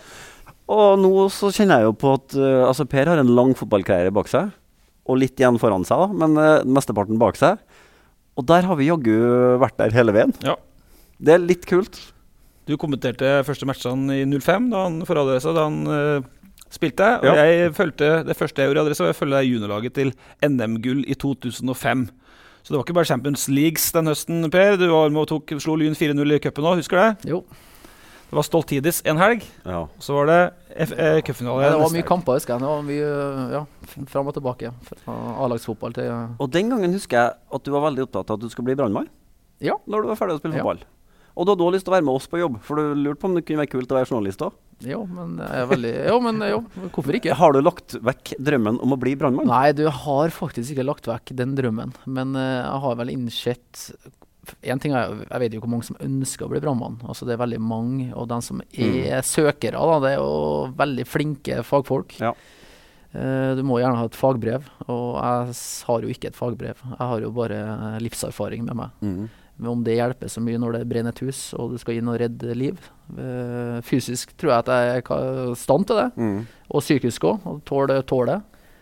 Og nå så kjenner jeg jo på at uh, altså Per har en lang fotballkarriere bak seg, og litt igjen foran seg da, men uh, mesteparten bak seg. Og der har vi jaggu vært der hele veien. Ja. Det er litt kult. Du kommenterte første matchene i null fem da han forandret seg, da han uh, spilte. Og ja. jeg følte det første jeg gjorde i adresse, og jeg følger juniorlaget til N M-gull i to tusen og fem. Så det var ikke bare Champions Leagues den høsten, Per. Du var med og tok, slo Lyn fire null i cupen nå, husker du det? Jo. Det var Stoltidis en helg, Ja. så var det F- eh, cupfinale. Ja, det var neste mye helg. kamper, husker jeg. Det var mye ja, f- frem og tilbake. Fra A-lagsfotball til Og den gangen husker jeg at du var veldig opptatt av at du skulle bli brannmann. Ja. Når du var ferdig å spille Ja. fotball. Og du hadde også lyst til å være med oss på jobb, for du lurte på om det kunne være kult å være journalist også. Jo, men jeg er veldig Jo, men jo, hvorfor ikke? Har du lagt vekk drømmen om å bli brannmann? Nei, du har faktisk ikke lagt vekk den drømmen. Men eh, jeg har vel innsett En ting er, jeg vet jo hvor mange som ønsker å bli brannmann. Altså det er veldig mange, og de som er søkere, da, det er jo veldig flinke fagfolk. Ja. Eh, du må gjerne ha et fagbrev, og jeg s- har jo ikke et fagbrev. Jeg har jo bare livserfaring med meg. Mm. Men om det hjelper så mye når det brenner et hus, og du skal inn og redde liv. Eh, fysisk tror jeg at jeg er ka- stand til det, Mm. og psykisk òg, og tåle tåle.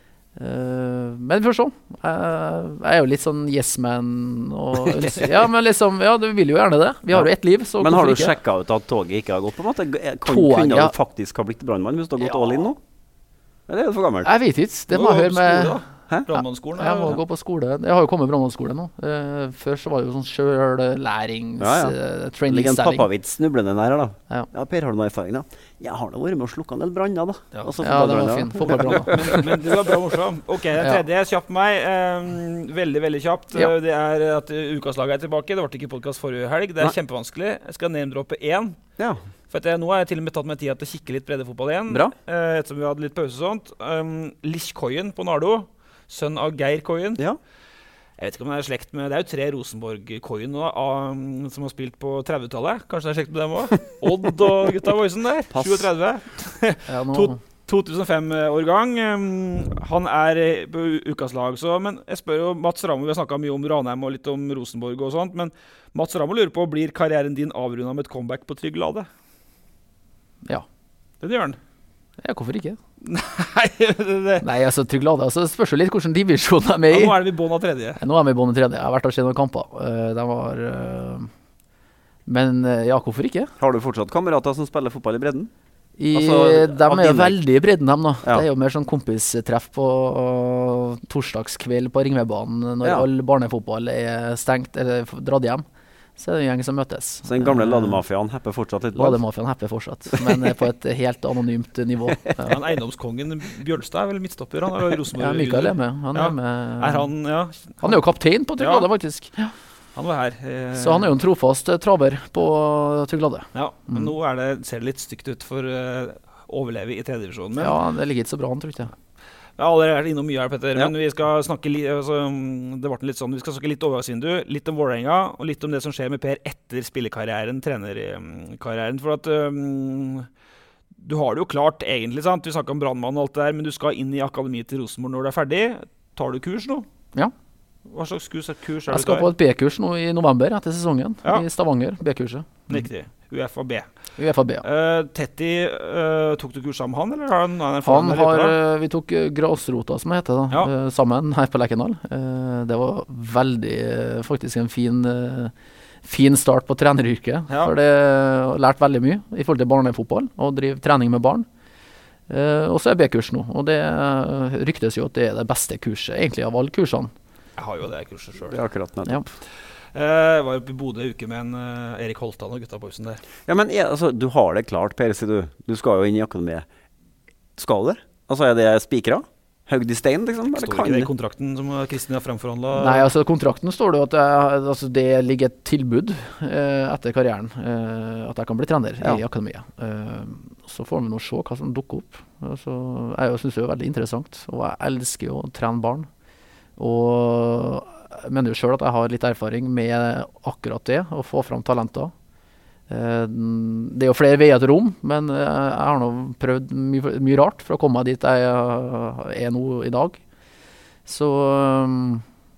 Uh, men vi får se. Jeg, jeg er jo litt sånn yes man. Og, ja, men liksom, ja, du vil jo gjerne det. Vi har jo ett liv, så Men har du hvorfor ikke? sjekka ut at toget ikke har gått? På en måte? Kan, Tog, kunne ja. du faktisk ha blitt brannmann hvis du har gått Ja. all in nå? Eller er det for gammelt? Jeg vet ikke. Det Du må må jeg høre gå på med skole, da. Hæ? Brannmannskolen. Jeg må er- gå på skole. Jeg har jo kommet brannmannskole nå. Uh, før så var det jo sånn sjøllærings Ja, ja. uh, Det training ligger en stelling. pappavits snublende der, da. Ja. Ja, Per, har du noe erfaring, da? Jeg har da vært med å slukke en del branner, da. Ja. Altså, Ja, det var fotballbranner. fin. Fotballbrann. men, men det var bra morsom. Ok, den Ja. tredje, kjapt på meg. Um, veldig, veldig kjapt. Ja. Uh, Det er at uh, ukaslaget er tilbake. Det ble ikke podcast forrige helg. Det er Nei. kjempevanskelig. Jeg skal name-droppe én. Ja. For at jeg, nå har jeg til og med tatt meg tid til å kikke litt breddefotball igjen. Bra. Uh, ettersom vi hadde litt pause og sånt. Um, Lish Koyen på Nardo. Sønn av Geir Koyen. Ja. Jeg vet ikke om det er slekt med Det er jo tre Rosenborg-Koyen nå, um, som har spilt på trettitallet. Kanskje det er slekt med dem òg? Odd og gutta Boysen der. Pass. syttisju. Ja, nå, To- to tusen fem-årgang. Um, han er eh, på u- ukas lag. Så, men jeg spør jo Mats Ramo, vi har snakka mye om Ranheim og litt om Rosenborg og sånt, men Mats Ramo lurer på, blir karrieren din avrunda med et comeback på Trygg Lade? ja. Det gjør han. ja, hvorfor ikke? Nei, det, det. Nei, altså Trygg Lade. Altså, det spørs jo litt hvilken divisjon de er med Ja, i. nå er vi i bånn av tredje. Nå er vi i bånn i tredje. Jeg har vært og sett noen kamper. Eh, de var eh, Men eh, ja, hvorfor ikke? Har du fortsatt kamerater som spiller fotball i bredden? I, Altså, de av er jo dine- veldig i bredden, dem da. Ja. Det er jo mer sånn kompistreff på uh, torsdagskveld på Ringvebanen når Ja. all barnefotball er stengt eller f- dratt hjem. Så er det en gjeng som møtes. Så den gamle Eh, lademafiaen hepper fortsatt litt på? Lademafiaen hepper fortsatt, men eh, på et helt anonymt nivå. Ja, Han eiendomskongen Bjørnstad er vel midtstopper? Han er jo Rosenborg. ja Mikael er med. Han Ja. er med. Er han, ja. Han er jo kaptein på Trygg Ja. Lade, faktisk. Ja. Han var her. Eh, Så han er jo en trofast eh, traver på Trygg Lade. Ja, men Mm. nå er det, ser det litt stygt ut for uh, overleve i tredjedivisjonen. Men Ja, det ligger ikke så bra an, tror jeg. jeg har allerede vært innom mye her, Petter. Ja. Men vi skal snakke litt altså, det ble litt sånn, vi skal snakke litt overgangsvindu, litt om Vålerenga, og litt om det som skjer med Per etter spillekarrieren, trenerkarrieren. For at um, du har det jo klart, egentlig, sant? Vi snakket om brannmann og alt det der, men du skal inn i akademiet til Rosenborg når du er ferdig. Tar du kurs nå? Ja. Hva slags kurs, kurs er Jeg det skal du på tar? et B-kurs nå i november etter sesongen. Ja. I Stavanger. B-kurset. Riktig. U F A B. U F A B, ja. Uh, Tetti, uh, tok du kurs sammen med han, eller har han, han er Han foran deg litt har, da? eh, Vi tok eh, Grasrota, som det heter, da, Ja. eh, sammen her på Lerkendal. Eh, Det var veldig, eh, faktisk en fin, eh, fin start på treneryrket. Ja. For det har lært veldig mye i forhold til barnefotball, og drive trening med barn. Eh, Og så er B-kurs nå, og det eh, ryktes jo at det er det beste kurset, egentlig av alle kursene. Jeg har jo det kurset sjøl. Det er akkurat nettopp. Ja. Jeg var oppe i Bodø en uke med en uh, Erik Holtan og gutta Boysen der. Ja, men er, altså, du har det klart, Per, sier du. Du skal jo inn i akademiet. Skal du det? Altså, er det spikra? Høgd i stein, liksom? Eller Står kan ikke det i det? kontrakten som uh, Kristin har fremforhandla? Nei, altså kontrakten står det jo at jeg, altså, det ligger et tilbud eh, etter karrieren. Eh, at jeg kan bli trener Ja. i akademiet. Eh, så får vi nå se hva som dukker opp. Altså, jeg syns det er veldig interessant, og jeg elsker jo å trene barn. Og jeg mener jo sjøl at jeg har litt erfaring med akkurat det, å få fram talenter. Eh, det er jo flere veier til rom, men eh, jeg har nå prøvd mye, mye rart for å komme meg dit jeg eh, er nå i dag. Så um,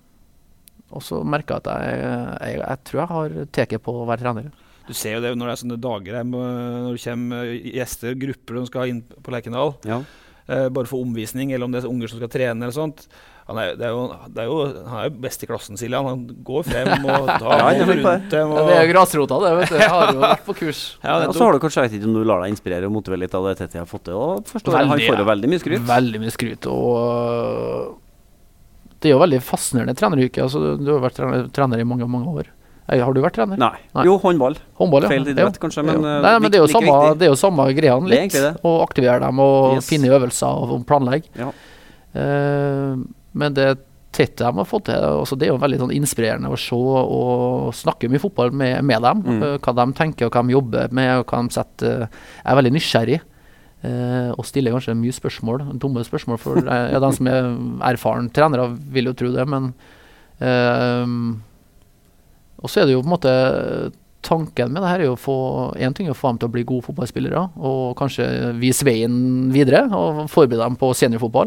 Og så merker jeg at jeg, jeg, jeg tror jeg har teket på å være trener. Du ser jo det når det er sånne dager her, med- når det kommer gjester, grupper som skal inn på Lerkendal, Ja. eh, bare for omvisning, eller om det er unger som skal trene eller sånt. Han er, det er jo, det er jo, han er jo best i klassen, Siljan. Han går frem og tar Ja, jeg er flink på det. rundt dem. Ja, Og, det er grasrota, det. vet du. Jeg har jo vært på kurs. Ja, det Og så har du kanskje, jeg vet ikke om du lar deg inspirere og motivere litt av det Tetti har fått til. Og forstår jeg, han Veldig, får jo ja. veldig mye skryt. Veldig mye skryt. Og øh, det er jo veldig fascinerende treneryrke. Altså, du har vært trener, trener i mange, mange år. Har du vært trener? Nei. Nei. Jo, håndball. Håndball, ja. Feil idrett, kanskje, men ja. Nei, men det er jo like samme, det er jo samme greiene litt. Å aktivere dem og yes. finne øvelser og planlegge. Ja. Uh, men det tette de har fått til, altså det er jo veldig sånn inspirerende å se og snakke mye fotball med, med dem. Mm. Uh, hva de tenker og hva de jobber med og hva de setter. Jeg er veldig nysgjerrig. Uh, og stiller kanskje mye spørsmål, dumme spørsmål for ja, de som er erfaren trenere vil jo tro det, men uh, og så er det jo på en måte tanken med det her er jo å få en ting er å få dem til å bli gode fotballspillere og kanskje vise veien videre og forberede dem på seniorfotball.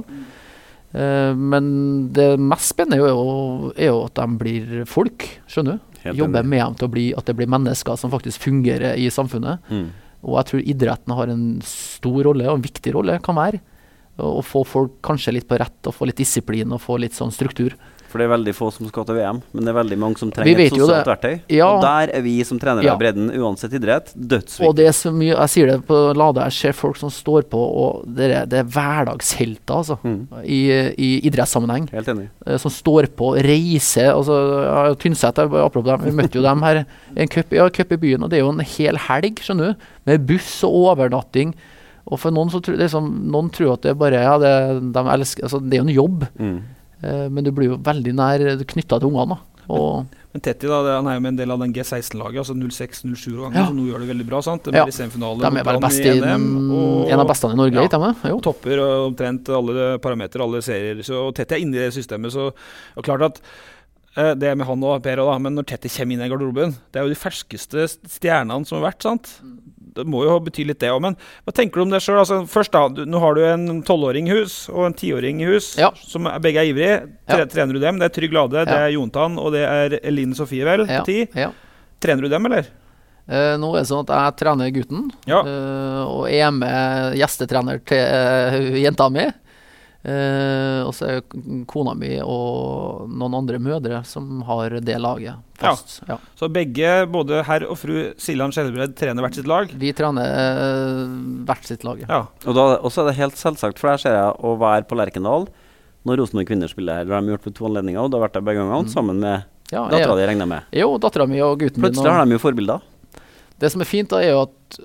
Uh, men det mest spennende er jo, er jo at de blir folk, skjønner du? Jobber med dem til å bli, at det blir mennesker som faktisk fungerer i samfunnet. Mm. Og jeg tror idretten har en stor rolle, og en viktig rolle kan være, å få folk kanskje litt på rett, og få litt disiplin, og få litt sånn struktur. For det er veldig få som skal til V M, men det er veldig mange som trenger et sosialt verktøy. Ja. Og der er vi som trenere ja. I bredden, uansett idrett, dødsviktig. Og det er så mye, jeg sier det på Lade, jeg ser folk som står på, og det er, det er hverdagshelter, altså, mm. i, i idrettssammenheng. Helt enig. Som står på, reiser, altså, ja, Tynset, apropos dem, vi møtte jo dem her, en cup, ja, cup i byen, og det er jo en hel helg, skjønner du, med buss og overnatting, og for noen så tror det er som, noen tror at det bare, ja, det, de elsker, altså, det er jo en jobb. Mm. Men du blir jo veldig nær knyttet til ungene. Og men, men Tetti da, det, han er jo med en del av den G seksten-laget, altså null seks null sju ganger, ja. Så nå gjør det veldig bra, sant? Det ja. Semifinale, de er vel best i, i N M, og, en av bestene i Norge, ja. Ikke de? Topper og omtrent alle parametere, alle serier, så Tetti er inne i det systemet, så og klart at eh, det er med han og Per også, da, men når Tetti kommer inn i garderoben, det er jo de ferskeste stjernene som har vært, sant? Det må jo bety litt det også, men hva tenker du om det selv? Altså, først da, du, nå har du en tolvåring i hus og en tiåring i hus, ja. Som er, begge er ivrige. Tre, ja. Trener du dem? Det er Trygg Lade, ja. Det er Jontan, og det er Eline Sofie vel, på ti. Ja. Ja. Trener du dem, eller? Uh, nå er det sånn at jeg trener gutten, ja. uh, og er med gjestetrener til uh, jenta mi. Uh, og så er kona mi og noen andre mødre som har det laget fast. Ja. Ja. Så begge, både herr og fru Siljan Skjelbred, trener hvert sitt lag? Vi trener uh, hvert sitt lag, ja. Og da også er det helt selvsagt, for der ser jeg å være på Lerkendal når Rosenborg kvinner spiller her. Det har de gjort på to anledninger, og det har vært der begge gangene, mm. sammen med ja, dattera ja. De regner med. Jo, dattera mi og gutten min. Plutselig har de jo forbilder. Det som er fint da, er jo at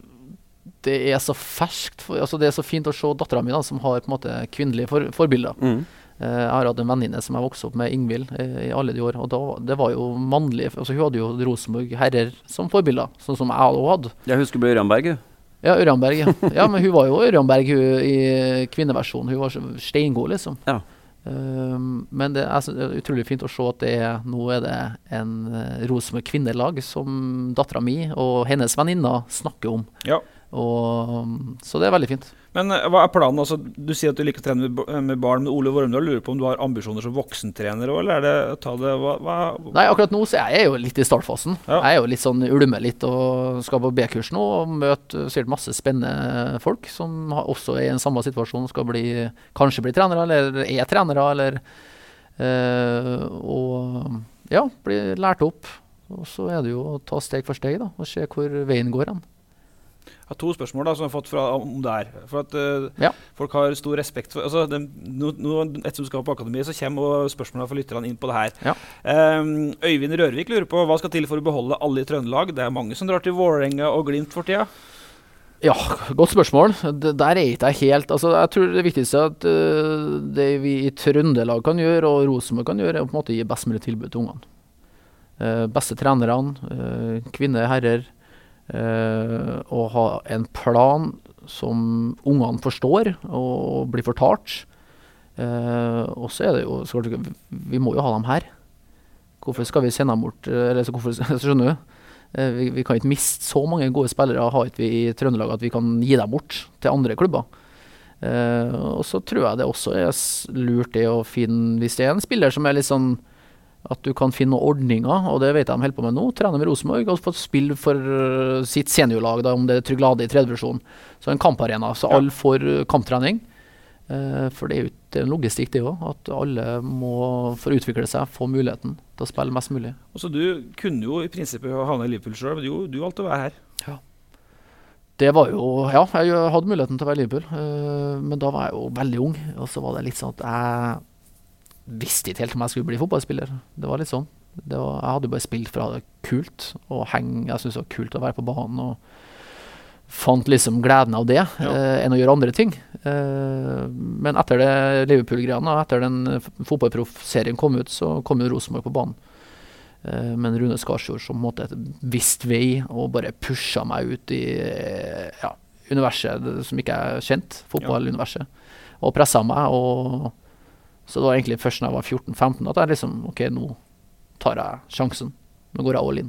det er så ferskt, for, altså det er så fint å se dattera mi da, som har på en måte kvinnelige for, forbilder. Mm. Uh, jeg har hatt en venninne som jeg vokste opp med, Ingvild, uh, i alle de år, og da, det var jo mannlige, altså hun hadde jo Rosenborg herrer som forbilder, sånn som jeg også hadde. Jeg husker på Ørjanberg, jo. Ja, Ørjanberg, ja. Ja, men hun var jo Ørjanberg hun, i kvinneversjonen, hun var steingod, liksom. Ja. Uh, men det er, så, det er utrolig fint å se at det er, nå er det en uh, Rosenborg kvinnelag som dattera mi og hennes venninner snakker om. Ja. Og, så det er veldig fint. Men hva er planen? Altså, du sier at du liker å trene med, med barn, men Ole Wormdal lurer på om du har ambisjoner som voksentrener også, eller er det å ta det hva, hva? Nei, akkurat nå så er jeg jo litt i startfasen. Ja. Jeg er jo litt sånn ulme litt og skal på B-kurs nå og møte sikkert masse spennende folk som også er i en samme situasjon, skal bli, kanskje bli trenere, eller er trenere, eller øh, og ja, bli lært opp. Og så er det jo å ta steg for steg da, og se hvor veien går hen. Jeg har to spørsmål da, som jeg har fått fra, om det her. For at uh, ja. Folk har stor respekt for altså, det, no, no, etter du skal på akademiet, så kommer spørsmålene fra lytterne inn på det her. Ja. Um, Øyvind Rørvik lurer på hva skal til for å beholde alle i Trøndelag? Det er mange som drar til Vålerenga og Glimt for tida. Ja, godt spørsmål. Det, der er ikke jeg helt altså, jeg tror det viktigste er at uh, det vi i Trøndelag kan gjøre, og Rosenborg kan gjøre, er på en måte gi best mulig tilbud til ungene. Uh, beste trenerne, uh, kvinner, herrer, Uh, og ha en plan som ungene forstår og blir fortalt. Uh, og så er det jo så, vi må jo ha dem her. Hvorfor skal vi sende dem bort? Eller så hvorfor, skjønner du? Uh, vi, vi kan ikke miste så mange gode spillere har ikke vi i Trøndelag at vi kan gi dem bort til andre klubber. Uh, og så tror jeg det også er lurt det å finne, hvis det er en spiller som er litt sånn at du kan finne noen ordninger, og det vet jeg de holder på med nå. Trener med Rosenborg og fått spille for uh, sitt seniorlag, da, om det er Trygg Lade i tredje divisjon. Så en kamparena, så ja. Alle får uh, kamptrening. Uh, for det er jo det er en logistikk det også, at alle må for å utvikle seg, få muligheten til å spille mest mulig. Og så du kunne jo i prinsippet havne i Liverpool selv, men du, du valgte å være her. Ja. Det var jo, ja, jeg hadde muligheten til å være i Liverpool, uh, men da var jeg jo veldig ung, og så var det litt sånn at jeg visste ikke helt om jeg skulle bli fotballspiller. Det var litt sånn. Det var, jeg hadde jo bare spilt for å ha det kult, og henge, jeg synes det var kult å være på banen, og fant liksom gleden av det, ja. eh, enn å gjøre andre ting. Eh, men etter det Liverpool-greiene, etter den fotballproff-serien kom ut, så kom jo Rosenborg på banen. Eh, men Rune Skarsjord som måtte visst vei, og bare pusha meg ut i ja, universet som ikke er kjent, fotballuniverset, og pressa meg, og så det var egentlig først når jeg var fjorten femten at jeg liksom, ok, nå tar jeg sjansen, nå går jeg all in.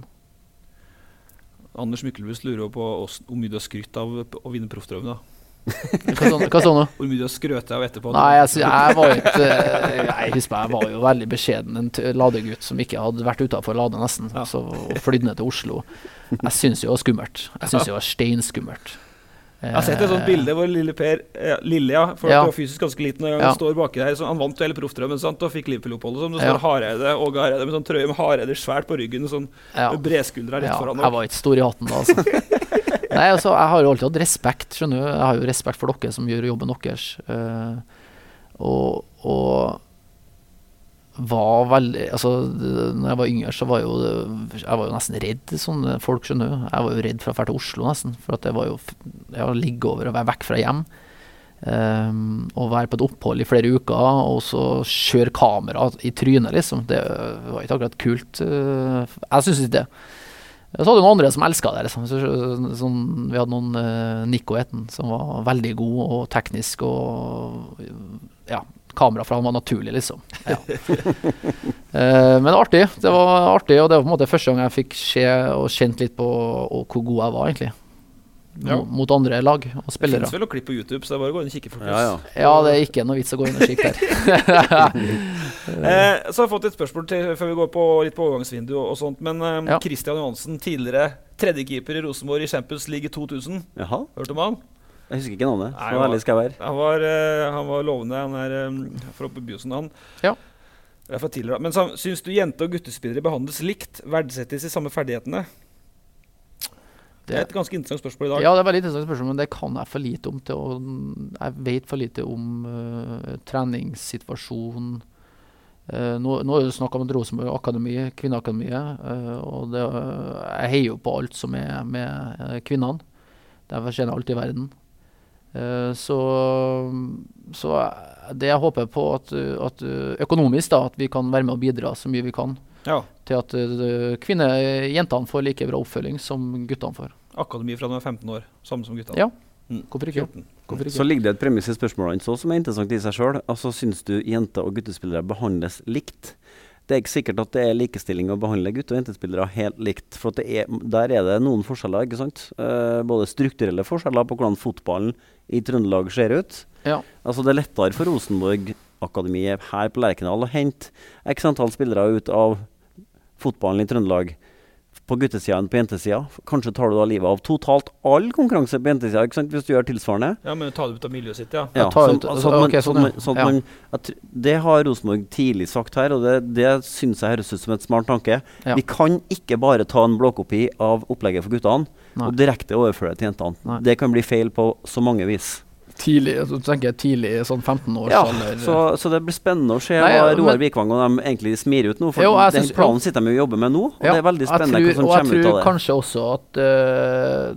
Anders Myklebust lurer på hvor mye du har skrytt av å vinne proffdrømmen da. Hva sånn, hva sånn da? Hvor mye du har skrøtet av etterpå? Nei, jeg, jeg var ikke, jeg husker jeg var jo veldig beskjeden, en ladegutt som ikke hadde vært utenfor lade nesten, ja. Så, og flydde ned til Oslo. Jeg synes jo det var skummelt. Jeg synes jo det var steinskummelt. Jeg har sett et sånt bilde hvor lille Per, ja, Lille, ja, for ja. Det var fysisk ganske liten, og han ja. Står baki der, så han vant jo hele proffdrømmen, sant, og fikk Liverpool-oppholdet, som det står ja. Hareide, og Hareide med sånn trøye med Hareide svært på ryggen, og sånn ja. Bredskuldra rett ja, foran. Jeg var ikke stor i hatten da, altså. Nei, altså, jeg har jo alltid hatt respekt, skjønner du, jeg har jo respekt for dere som gjør jobben deres, uh, og, og var veldig, altså, når jeg var yngre, så var jo, jeg var jo nesten redd, sånne folk, skjønner du. Jeg var jo redd for å fære til Oslo nesten, for at det var jo, jeg var ligge over og være vekk fra hjem, um, og være på et opphold i flere uker, og så kjøre kamera i trynet, liksom. Det var ikke akkurat kult. Uh, jeg synes ikke det. Så hadde noen andre som elsket det, liksom. Så, sånn, vi hadde noen uh, Nico Etten, som var veldig god og teknisk, og ja, kamera fra han var naturlig, liksom. Ja. uh, men artig, det var artig, og det var på en måte første gang jeg fikk se og kjent litt på og hvor god jeg var, egentlig. Ja. Mot andre lag og spillere. Det finnes vel å klippe på YouTube, så det er bare å gå inn og kikke for oss. Ja, ja. ja, det er ikke noe vits å gå inn og kikke der. eh, så har jeg fått et spørsmål til, før vi går på litt på overgangsvindu og, og sånt, men eh, ja. Christian Johansen, tidligere tredjekeeper i Rosenborg i Champions League i to tusen. Jaha. Hørte du om han? Jeg husker ikke navnet, så ærlig skal jeg være. Han var, uh, han var lovende, han er um, fra oppe i Bjosen, han. Ja. Det er fra tidligere. Men så, synes du jente- og guttespillere behandles likt? Verdsettes i samme ferdighetene? Det, det er et ganske interessant spørsmål i dag. Ja, det er veldig interessant spørsmål, men det kan jeg for lite om til å, jeg vet for lite om uh, treningssituasjon. Uh, nå, nå er det snakk om Rosenborg Akademi, Kvinneakademiet, uh, og det, uh, jeg heier jo på alt som er med uh, kvinnene. Derfor kjenner jeg alt i verden. Uh, så, så det jeg håper på at, at økonomisk da, at vi kan være med og bidra så mye vi kan ja. Til at uh, kvinne, jentene får like bra oppfølging som guttene får. Akademi fra de er femten år, samme som guttene. Ja, hvorfor ikke? Hvorfor ikke? Så ligger det et premiss i spørsmålene så, som er interessant i seg selv. Altså, synes du jenter og guttespillere behandles likt? Det er ikke sikkert at det er likestilling å behandle gutt- og jentespillere helt likt, for at det er, der er det noen forskjeller, ikke sant? Uh, både strukturelle forskjeller på hvordan fotballen i Trøndelag ser ut. Ja. Altså det er lettere for Rosenborg Akademiet her på Lerkendal å hente x antall spillere ut av fotballen i Trøndelag på guttesiden på jentesiden. Kanskje tar du da livet av totalt all konkurranse på jentesiden, ikke sant, hvis du gjør tilsvarende. Ja, men ta det ut av miljøet sitt, ja. Ja, sånn, ut, sånn, okay, sånn, sånn, sånn, sånn, ja. at, det har Rosenborg tidlig sagt her, og det, det synes jeg høres ut som et smart tanke. Ja. Vi kan ikke bare ta en blåkopi av opplegget for guttene, Nei. Og direkte overføre det til jentene. Nei. Det kan bli feil på så mange vis. Tidlig, så tenker jeg tidlig, sånn femten år. Ja, så, så det blir spennende å se Nei, hva Roar Vikvang og de egentlig smirer ut nå, for jo, den synes, planen sitter de og jobber med nå, og ja, det er veldig spennende tror, hva som kommer ut av det. Og jeg tror kanskje også at uh,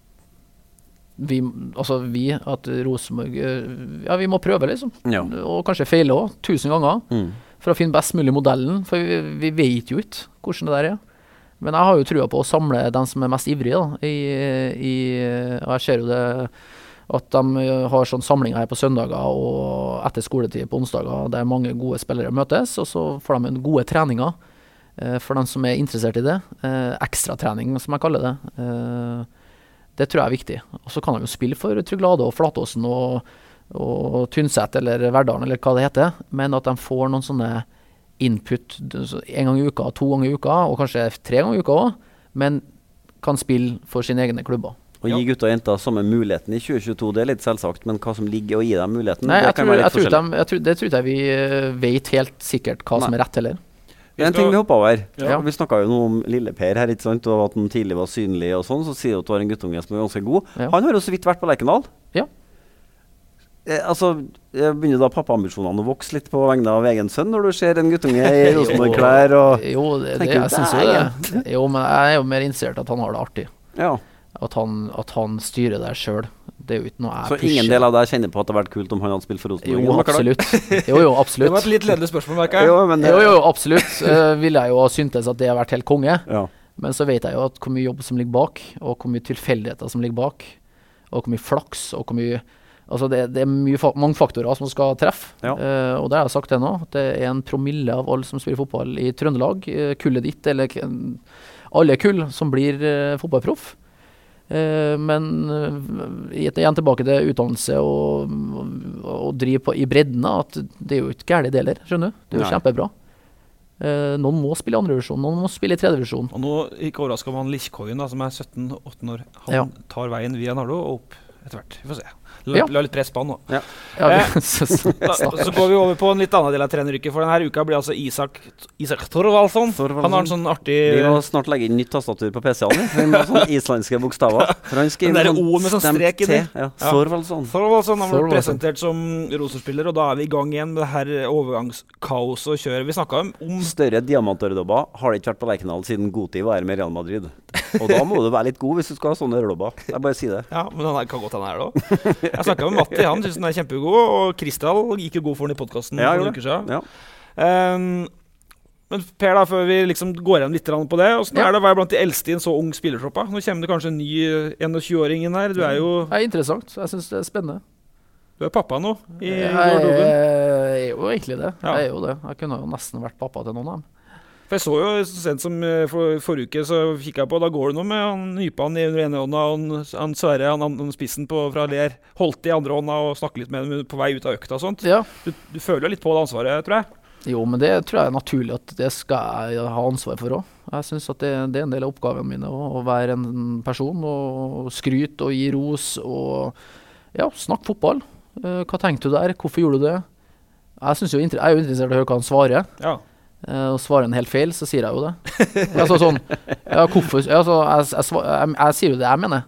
vi, altså vi, at Rosenborg, uh, ja, vi må prøve liksom, ja. Og kanskje feile også, tusen ganger, mm. for å finne best mulig modellen, for vi, vi vet jo ikke hvordan det der er. Men jeg har jo trua på å samle den som er mest ivrige da, i, i, og jeg ser jo det at de har sånn samlinger her på søndager og etter skoletid på onsdager der mange gode spillere møtes, og så får de en gode treninger eh, for dem som er interessert i det. Eh, ekstra trening, som jeg kaller det. Eh, det tror jeg er viktig. Og så kan de jo spille for Tryglade og Flatåsen og, og Tynset eller Verdalen eller hva det heter, men at de får noen sånne input en gang i uka, to ganger i uka, og kanskje tre ganger i uka også, men kan spille for sine egne klubber. Og gi gutter og jenter samme muligheten i tjue tjueto, det er litt selvsagt, men hva som ligger å gi dem muligheten, Nei, det kan tror, være litt jeg forskjellig. De, jeg tror, det tror ikke jeg vi vet helt sikkert hva Nei. Som er rett heller. Det er en ting vi hoppet over. Ja. Vi snakket jo noe om Lille Per her, ikke sant, og at han tidlig var synlig og sånn, så sier du at du har en guttunge som er ganske god. Ja. Han har jo så vidt vært på Lerkendal. Ja. eh, altså, begynner da pappaambisjonene å vokse litt på vegne av egen sønn når du ser en guttunge i Rosenborg-klær og Jo, det, det, tenker, jeg synes jo det. Jo, men jeg er jo mer interessert at han har det artig. Ja. At han, at han styrer det selv. Det er jo ikke noe jeg Så pusher. ingen del av deg kjenner på at det har vært kult om han hadde spilt for Rosenborg? Jo, absolutt. Jo, jo, absolutt. Det var et litt ledelig spørsmål, merker jeg. Jo, men det, Jo, jo, absolutt. Uh, vil jeg jo ha syntes at det har vært helt konge. ja. Men så vet jeg jo at hvor mye jobb som ligger bak, og hvor mye tilfeldigheter som ligger bak, og hvor mye flaks, og hvor mye Altså det, det er mye fa mange faktorer som skal treffe, Ja. uh, og det har jeg sagt det nå, at det er en promille av alle som spiller fotball i Trøndelag, uh, kullet ditt, eller k- alle kull som blir uh, fotballproff. Uh, men uh, igjen tilbake til utdannelse og, og, og drive på i bredden, at det er jo ikke gærlig deler, skjønner du? Det er jo Nei. kjempebra. Uh, noen må spille i andre divisjon, noen må spille i tredje divisjon. Og nå ikke overrasket om han Lichkoien, da, som er sytten atten år. Han Ja. tar veien via Nardo og opp etter hvert. Vi får se. La, Ja. la litt press på han nå. Ja, Eh, så, så, Da, så går vi over på en litt annen del av trenerrykket, for denne uka blir altså Isak, Isak Thorvaldsson. Thorvaldsson. Han har en sånn artig Vi må snart legge inn nytt tastatur på P C-ene. Vi må ha sånne islandske bokstaver. For han skriver Den der sånn O med sånn stemt strek i T. det. Ja. Ja. Thorvaldsson. Thorvaldsson han ble Thorvaldsson. presentert som Rosenborg-spiller, og da er vi i gang igjen med det her overgangskaoset og kjøret. Vi snakket om, om Større diamantøredobber har det ikke vært på Lerkendal siden Goti var med Real Madrid. Og da må du være litt god hvis du skal ha sånne øredobber. Jeg bare sier det. Ja, men han er, kan godt han er det også. Jeg snakket med Matti, han synes den er kjempegod, og Kristal gikk jo god for den i podcasten Ja, for gjorde noen uker siden. Ja. Um, men Per, da, før vi liksom går igjen litt grann på det, hvordan Ja. er det å være blant de eldste i en så ung spillertropp? Nå kommer det kanskje en ny eh, enogtjue-åring inn her. Du er jo det er interessant. Jeg synes det er spennende. du er pappa nå i Jeg garderoben. er jo egentlig det. Ja. Jeg er jo det. Jeg kunne jo nesten vært pappa til noen av dem. For jeg så jo så sent som eh, for, forrige uke, så fikk jeg på, da går det noe med han Nypan i under ene hånda, og han, han Sverre, han, han spissen på, fra Ler, holdt i andre hånda og snakket litt med dem på vei ut av økta og sånt. Ja. Du, du føler jo litt på det ansvaret, tror jeg. Jo, men det tror jeg er naturlig at det skal jeg ha ansvar for òg. Jeg syns at det, det er en del av oppgavene mine å, å være en person og skryte og gi ros og ja, snakke fotball. Uh, hva tenkte du der? Hvorfor gjorde du det? Jeg, synes jo, jeg er jo interessert i å høre hva han svarer. Ja. Uh, og svarer han helt feil, så sier jeg jo det. altså sånn, ja, hvorfor, altså, jeg, jeg, svar- jeg, jeg sier jo det jeg mener.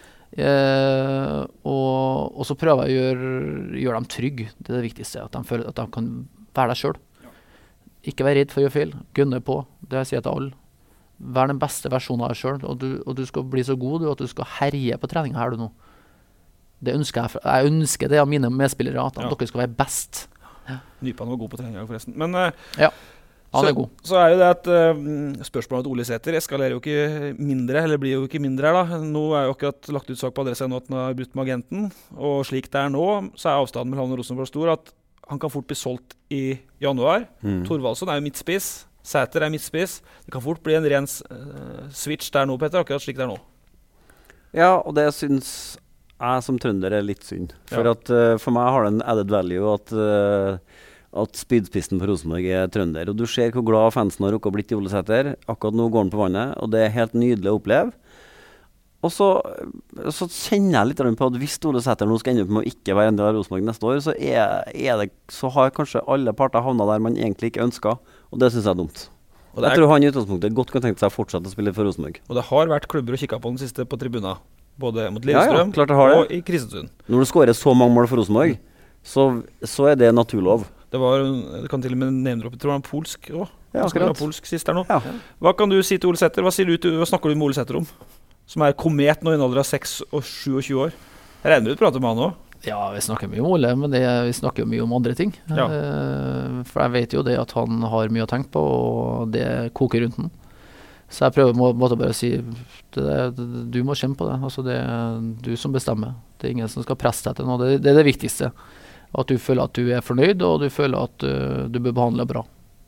Uh, og, og så prøver jeg å gjøre, gjøre dem trygge. Det er det viktigste, at de føler at de kan være deg selv. Ikke vær redd for å gjøre feil. Gunne på. Det jeg sier til alle. Vær den beste versjonen av deg selv, og du, og du skal bli så god du, at du skal herje på treninga her du nå. Det ønsker jeg. Jeg ønsker det av mine medspillere, at Ja. dere skal være best. Nypan var god på trening forresten. Men eh, Ja, han så, er god. så er jo det at uh, spørsmålet til Ole Sæter eskalerer jo ikke mindre, eller blir jo ikke mindre her da. Nå er jo akkurat lagt ut sak på adresse nå at han har brutt med agenten, og slik det er nå, så er avstanden mellom han og Rosenborg stor at han kan fort bli solgt i januar. Mm. Thorvaldsson er jo midtspiss, Sæter er midtspiss. Det kan fort bli en ren uh, switch der nå, Petter, akkurat slik det er nå. Ja, og det syns jeg som trønder er litt synd. For, Ja. at, uh, for meg har det en added value at, uh, at spydspissen på Rosenborg er trønder. Og du ser hvor glad fansen har rukket å blitt i Ole Sæter. Akkurat nå går han på vannet, og det er helt nydelig å oppleve. Og så, så kjenner jeg litt på at hvis Ole Sæter nå skal ende opp med å ikke være en del av Rosenborg neste år, så, er, er det, så har kanskje alle parter havnet der man egentlig ikke ønsker. Og det synes jeg er dumt. Og det, Jeg er, tror han i utgangspunktet godt kan tenke seg å fortsette å spille for Rosenborg. og det har vært klubber å kikke på den siste på tribunen. Både mot Ja, ja, Lillestrøm klart det har det. og i Kristiansund. Når du skårer så mange mål for Rosenborg, så, så er det naturlov. Det var, det kan til og med nevne opp, jeg tror han er polsk også. Ja, Han skal være akkurat. polsk sist her nå. Ja. Hva kan du si til Ole Sæter? Hva, sier du til- hva snakker du med Ole Sæter om? Som er komet nå i en alder av seks og sjuogtjue år. Jeg regner ut prater med han også. Ja, vi snakker mye om Ole, men det, vi snakker jo mye om andre ting. Ja. Eh, for jeg vet jo det at han har mye å tenke på, og det koker rundt den. Så jeg prøver må, måtte bare å si det, det, du må kjenne på det. Altså det er du som bestemmer. Det er ingen som skal presse deg til noe. Det, det er det viktigste. At du føler at du er fornøyd, og du føler at uh, du blir behandlet bra.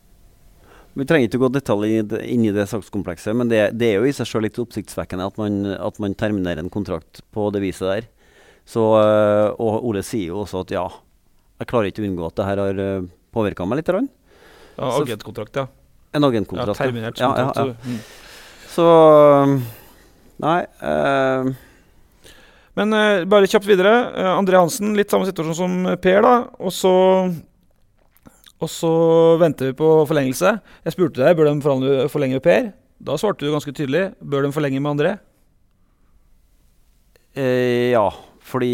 Vi trenger ikke å gå detalj i det- inn i det sakskomplekset, men det, det er jo i seg selv litt oppsiktsvekkende at man, at man terminerer en kontrakt på det viset der. Så, øh, og Ole sier jo også at ja, jeg klarer ikke å unngå at det her har øh, påvirket meg litt. Grann. Ja, Så- agentkontrakt, ja. En Ja, agentkontrakt. terminert ja, ja, kontrakt. ja. så- mm. Så øh, nei øh, Men eh, bare kjapt videre. Eh, André Hansen, litt samme situasjon som Per, da. Og så, og så venter vi på forlengelse. Jeg spurte deg, bør de forhandle- forlenge med Per? Da svarte du ganske tydelig. Bør de forlenge med André? eh, ja, Fordi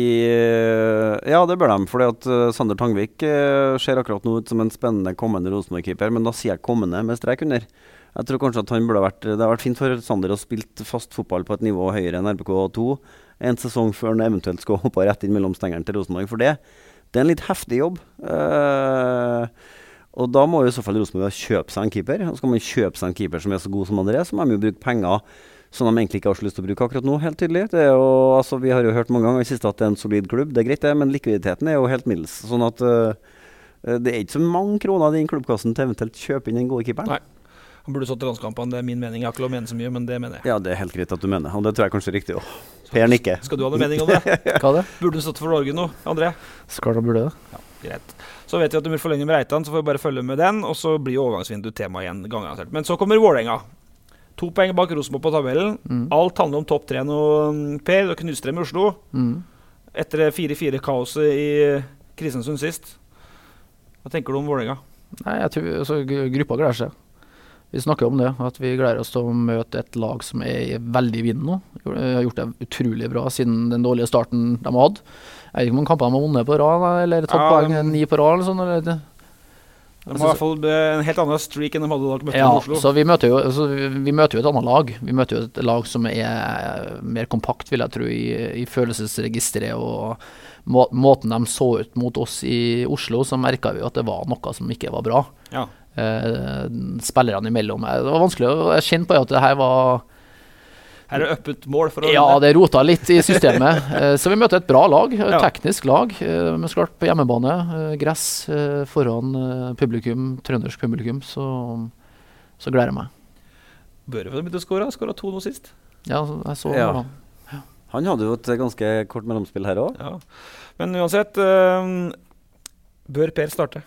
Ja, det bør de. Fordi at uh, Sander Tangvik uh, ser akkurat nå ut som en spennende kommende Rosenborg-keeper, men da sier jeg kommende med strek under. Jeg tror kanskje at han burde vært Det har vært fint for Sander å spille fast fotball på et nivå høyere enn R B K to en sesong før han eventuelt skal hoppe rett inn mellom stengeren til Rosenborg, for det, det er en litt heftig jobb. Uh, og da må jo i så fall Rosenborg kjøpe seg en keeper. Og skal man kjøpe seg en keeper som er så god som André, så må de jo bruke penger som de egentlig ikke har så lyst til å bruke akkurat nå, helt tydelig. Det er jo, altså, vi har jo hørt mange ganger i siste at det er en solid klubb, det er greit det, men likviditeten er jo helt middels. Sånn at uh, det er ikke så mange kroner i den klubbkassen til eventuelt kjøpe inn den gode keeperen. Nei, han burde stått i landskampene, det er min mening. Jeg har ikke lov å mene så mye, men det mener jeg. Ja, det er helt greit at du mener, og det tror jeg kanskje er riktig også. Per nikke. Skal du ha noen mening om det? Hva det? Burde du stått for Norge nå, André? Skal du burde det? Ja, greit. Så vet vi at du vil forlenge med Reitan, så får vi bare følge med den, og så blir overgangsvindu tema igjen gangen. Men så kommer Vålerenga. To poeng bak Rosenborg på tabellen. Mm. Alt handler om topp tre nå, Per. Du knuste dem i Oslo. Mm. Etter fire fire-kaoset i Kristiansund sist. Hva tenker du om Vålerenga? Nei, jeg tror altså, gruppa gleder seg. Vi snakker om det, at vi gleder oss til å møte et lag som er i veldig vind nå. De har gjort det utrolig bra siden den dårlige starten de har hatt. Jeg vet ikke om kamper de har vunnet på rad, eller tatt ja, poeng de, ni på rad, eller sånn, eller det. De har i hvert fall en helt annen streak enn de hadde da de møtte ja, Oslo. Så vi møter, jo, så vi møter jo et annet lag. Vi møter jo et lag som er mer kompakt, vil jeg tro, i, i følelsesregisteret. Og må, måten de så ut mot oss i Oslo, så merket vi at det var noe som ikke var bra. Ja. Eh, spillerne imellom. Det var vanskelig å kjenne på at det her var... Her er øppet mål for å... Ja, det rota litt i systemet. eh, så vi møter et bra lag, et ja. teknisk lag. Eh, men klart på hjemmebane, eh, gress eh, foran eh, publikum, trøndersk publikum, så, så gleder jeg meg. Børre begynte å skåre, skåret to nå sist. Ja, jeg så ja. han. Ja. Han hadde jo et ganske kort mellomspill her også. Ja. Men uansett, øh, bør Per starte?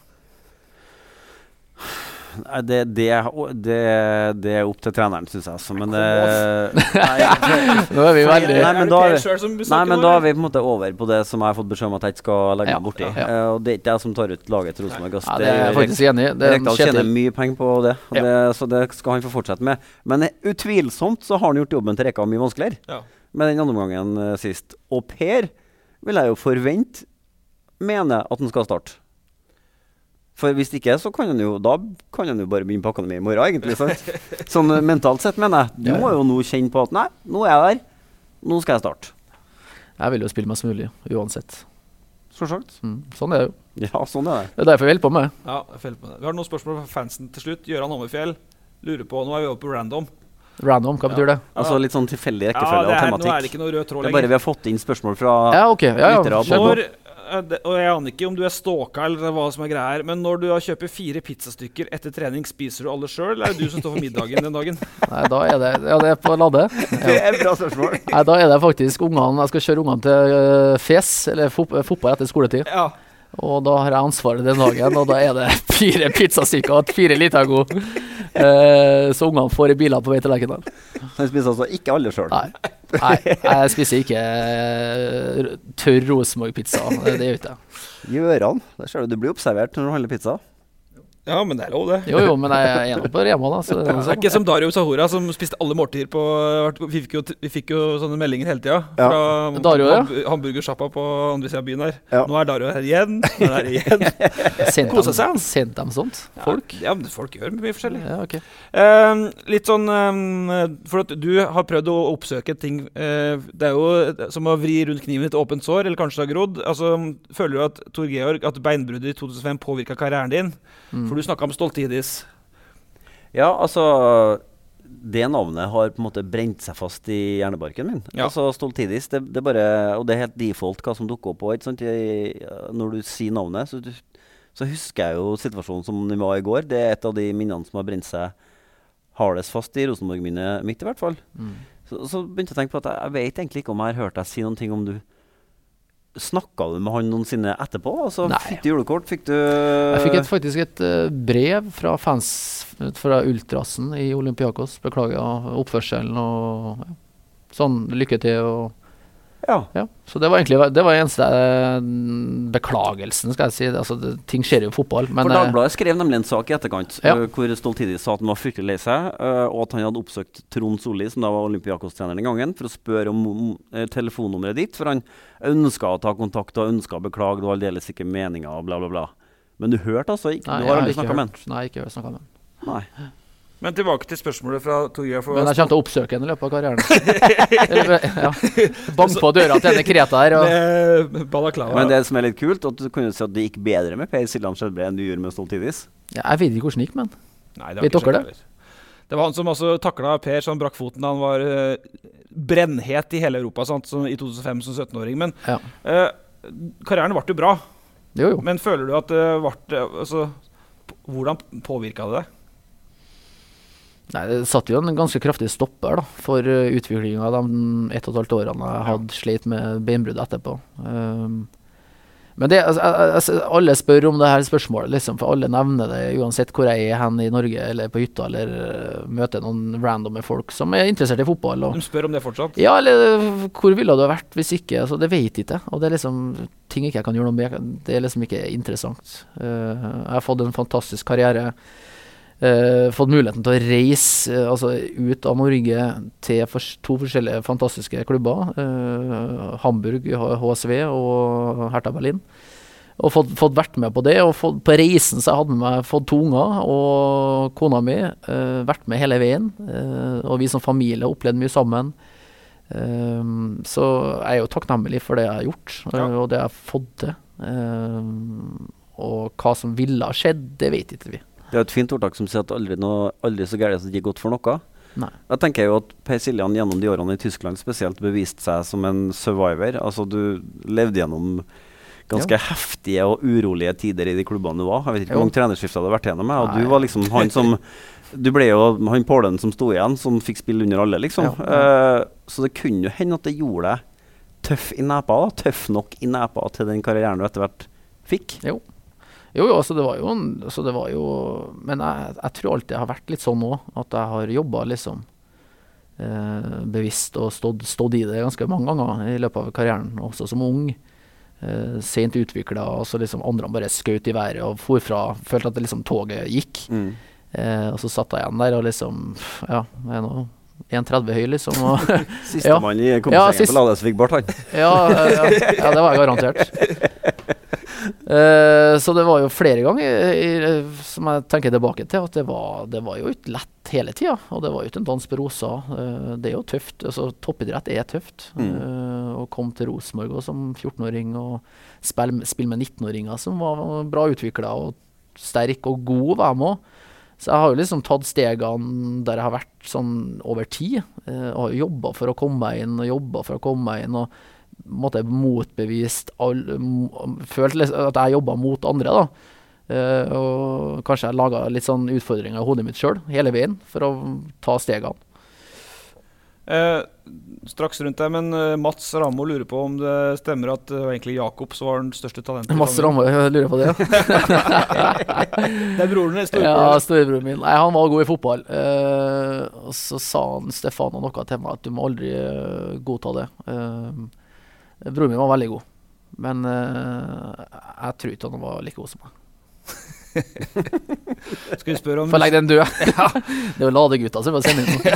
Det, det, det, det er opp til treneren, synes jeg. Så, men det, nei, Nå er vi veldig nei, men da er vi, nei, men da er vi på en måte over på det som jeg har fått beskjed om at jeg ikke skal legge ja, meg borti. ja, ja. Uh, og det er ikke jeg som tar ut laget til Rosenborg. Ja, det er jeg faktisk enig i. Rekdal tjener mye penger på det, ja. det, så det skal han få fortsette med. Men utvilsomt så har han gjort jobben til Reka mye vanskeligere ja. med den andre gangen uh, sist. Og Per vil jeg jo forvente, mener at han skal starte. For hvis ikke, så kan han jo, da kan han jo bare begynne pakkene med i morgen, egentlig. Sant? Sånn mentalt sett, mener jeg. Du ja, ja. må jo nå kjenne på at nei, nå er jeg der. Nå skal jeg starte. Jeg vil jo spille mest mulig, uansett. Så sagt. Mm, sånn er det jo. Ja, sånn er det. Det er derfor jeg vil på med. Ja, jeg vil på med. Vi har noen spørsmål fra fansen til slutt. Gjøran Hammerfjell lurer på, nå er vi oppe på random. Random, hva betyr ja. det? Altså litt sånn tilfeldig rekkefølge ja, og tematikk. Nå er det ikke noe rød tråd lenger. Det er bare vi har fått inn spørsmål fra ja, okay. ja, ja. Når, og jeg aner ikke om du er ståka eller hva som er greia her, men når du kjøper fire pizzastykker etter trening, spiser du alle selv, eller er det du som står for middagen den dagen? Nei, da er det, ja, det er på Lade. Ja. Det er bra spørsmål. Nei, da er det faktisk ungene, jeg skal kjøre ungene til uh, Fes, eller fot fotball etter skoletid. Ja. Og da har jeg ansvaret den dagen, og da er det fire pizzastykker og fire Litago. Uh, så ungene får i biler på vei til Lerkendal. Han spiser altså ikke alle selv? Nei. Nei, jeg spiser ikke uh, tørr Rosenborg-pizza. Det gjør ikke jeg. Gjøran, det ser du, du blir observert når du handler pizza. Ja, men det er lov det. Jo, jo, men jeg er nå på Rema da. Så det er, det er ikke som Dario Sahora som spiste alle måltider på... Vi fikk jo, vi fikk jo sånne meldinger hele tiden. Ja. Fra Dario, ja. hamburgersjappa på andre siden av byen her. Ja. Nå er Dario her igjen. Nå er det igjen. Koset seg. Sendt dem sånt? Folk? Ja, ja, folk gjør mye forskjellig. Ja, ok. Uh, litt sånn... Um, for at du har prøvd å oppsøke ting... Uh, det er jo som å vri rundt kniven i et åpent sår, eller kanskje det har grodd. Altså, føler du at Tor Georg, at beinbruddet i to tusen fem påvirket karrieren din? Mm. For du snakket om Stoltidis. Ja, altså det navnet har på en måte brent seg fast i hjernebarken min. Ja. Altså Stoltidis, det, det er bare, og det er helt default hva som dukker opp på, ikke sant? I, når du sier navnet, så, du, så husker jeg jo situasjonen som den var i går. Det er et av de minnene som har brent seg hardest fast i Rosenborg-minnet mitt i hvert fall. Mm. Så, så begynte jeg å tenke på at jeg, jeg vet egentlig ikke om jeg har hørt deg si noen ting om du snakket du med han noensinne etterpå? Altså, Nei. Fikk du julekort? Fikk du... Jeg fikk et, faktisk et uh, brev fra fans fra Ultrasen i Olympiakos. Beklager oppførselen og ja. sånn lykke til og Ja. Ja, så det var egentlig det var eneste beklagelsen, skal jeg si. Altså, det, ting skjer jo i fotball. Men, For Dagbladet skrev nemlig en sak i etterkant ja. uh, hvor Stoltidis sa at han var fryktelig lei seg, uh, og at han hadde oppsøkt Trond Solli, som da var Olympiakos-treneren den gangen, for å spørre om uh, telefonnummeret ditt, for han ønsket å ta kontakt og ønsket å beklage, det var aldeles ikke meningen og bla bla bla. Men du hørte altså ikke? Nei, du har aldri ikke snakket med hørt. Nei, ikke snakket med Nei. Men tilbake til spørsmålet fra Torgeir. Men jeg kommer til å oppsøke henne i løpet av karrieren. Eller, ja. Bank på døra til henne Kreta her. Og Balaklava. Men det som er litt kult, at du kan jo si at det gikk bedre med Per Siljan Skjelbred enn du gjør med Stoltidis. Ja, jeg vet ikke hvordan det gikk, men Nei, det vet dere det? Det var han som også taklet Per, som brakk foten da han var uh, brennhet i hele Europa, sant? Som i to tusen fem som sytten-åring. Men ja. uh, karrieren ble jo bra. Jo, jo. Men føler du at det ble, altså, hvordan påvirket det deg? Nei, det satt jo en ganske kraftig stopper da, for uh, utviklingen av de ett og et halvt årene jeg hadde ja. slitt med beinbrudd etterpå. Um, men det, altså, altså, alle spør om det her spørsmålet, liksom, for alle nevner det uansett hvor jeg er hen i Norge, eller på hytta, eller uh, møter noen randomme folk som er interessert i fotball. Og, de spør om det fortsatt? Ja, eller hvor ville du ha vært hvis ikke? Altså, det vet jeg ikke. Og det er liksom ting ikke jeg kan gjøre noe med. Det er liksom ikke interessant. Uh, jeg har fått en fantastisk karriere. Uh, fått muligheten til å reise uh, altså ut av Norge til for, to forskjellige fantastiske klubber. Uh, Hamburg, H S V og Hertha Berlin. Og fått, fått vært med på det. Og fått, på reisen så jeg hadde med meg fått to unger og kona mi. Uh, vært med hele veien. Uh, og vi som familie har opplevd mye sammen. Uh, så jeg er jo takknemlig for det jeg har gjort, uh, ja. og det jeg har fått til. Uh, og hva som ville ha skjedd, det vet ikke vi. Det er et fint ordtak som sier at aldri, noe, aldri så gærent at det ikke er godt for noe. Nei. Jeg tenker jo at Per Siljan gjennom de årene i Tyskland spesielt beviste seg som en survivor. Altså du levde gjennom ganske ja. heftige og urolige tider i de klubbene du var. Jeg vet ikke hvor mange trenerskifter du har vært gjennom, og du var liksom han som du ble jo han Pålen som sto igjen, som fikk spille under alle, liksom. Ja. Uh, så det kunne jo hende at det gjorde deg tøff i nepa, da. Tøff nok i nepa til den karrieren du etter hvert fikk. Jo. Jo, jo, altså det var jo, altså det var jo men jeg, jeg tror alltid jeg har vært litt sånn nå, at jeg har jobbet liksom eh, bevisst og stått, stått i det ganske mange ganger i løpet av karrieren, også som ung, eh, sent utviklet, og så liksom andre bare skjøt i været og for fra, følte at det liksom toget gikk, mm. eh, og så satt jeg igjen der og liksom, ja, jeg er nå en tretti høy liksom. Og, siste ja. mann i kompensengen ja, sist... på Ladesvig Bart, han. ja, ja, ja, det var jeg garantert. Uh, så det var jo flere ganger i, i, som jeg tenker tilbake til, at det var, det var jo ikke lett hele tiden, og det var jo ikke en dans på rosa. Uh, det er jo tøft, altså toppidrett er tøft. Mm. Uh, å komme til Rosenborg som fjorten-åring og spille, spille med nitten-åringer som var bra utviklet og sterk og god var med også. Så jeg har jo liksom tatt stegene der jeg har vært sånn over tid, uh, og har jobbet for å komme meg inn og jobbet for å komme meg inn, og måtte jeg motbevist all, følte at jeg jobbet mot andre da, uh, og kanskje jeg laget litt sånn utfordringer i hodet mitt selv hele veien for å ta stegene. Eh, straks rundt deg, men uh, Mats Ramo lurer på om det stemmer at det uh, var egentlig Jakob som var den største talentet. Mats Ramo, jeg lurer på det, ja. Det er broren din, storebroren. Ja, storebroren min. Nei, han var god i fotball. Uh, og så sa han Stefano noe til meg at du må aldri uh, godta det. Uh, Broren min var veldig god, men uh, jeg tror ikke han var like god som meg. Skal vi spørre om... For legg den død. Ja. Det er jo ladegutta som var sende inn.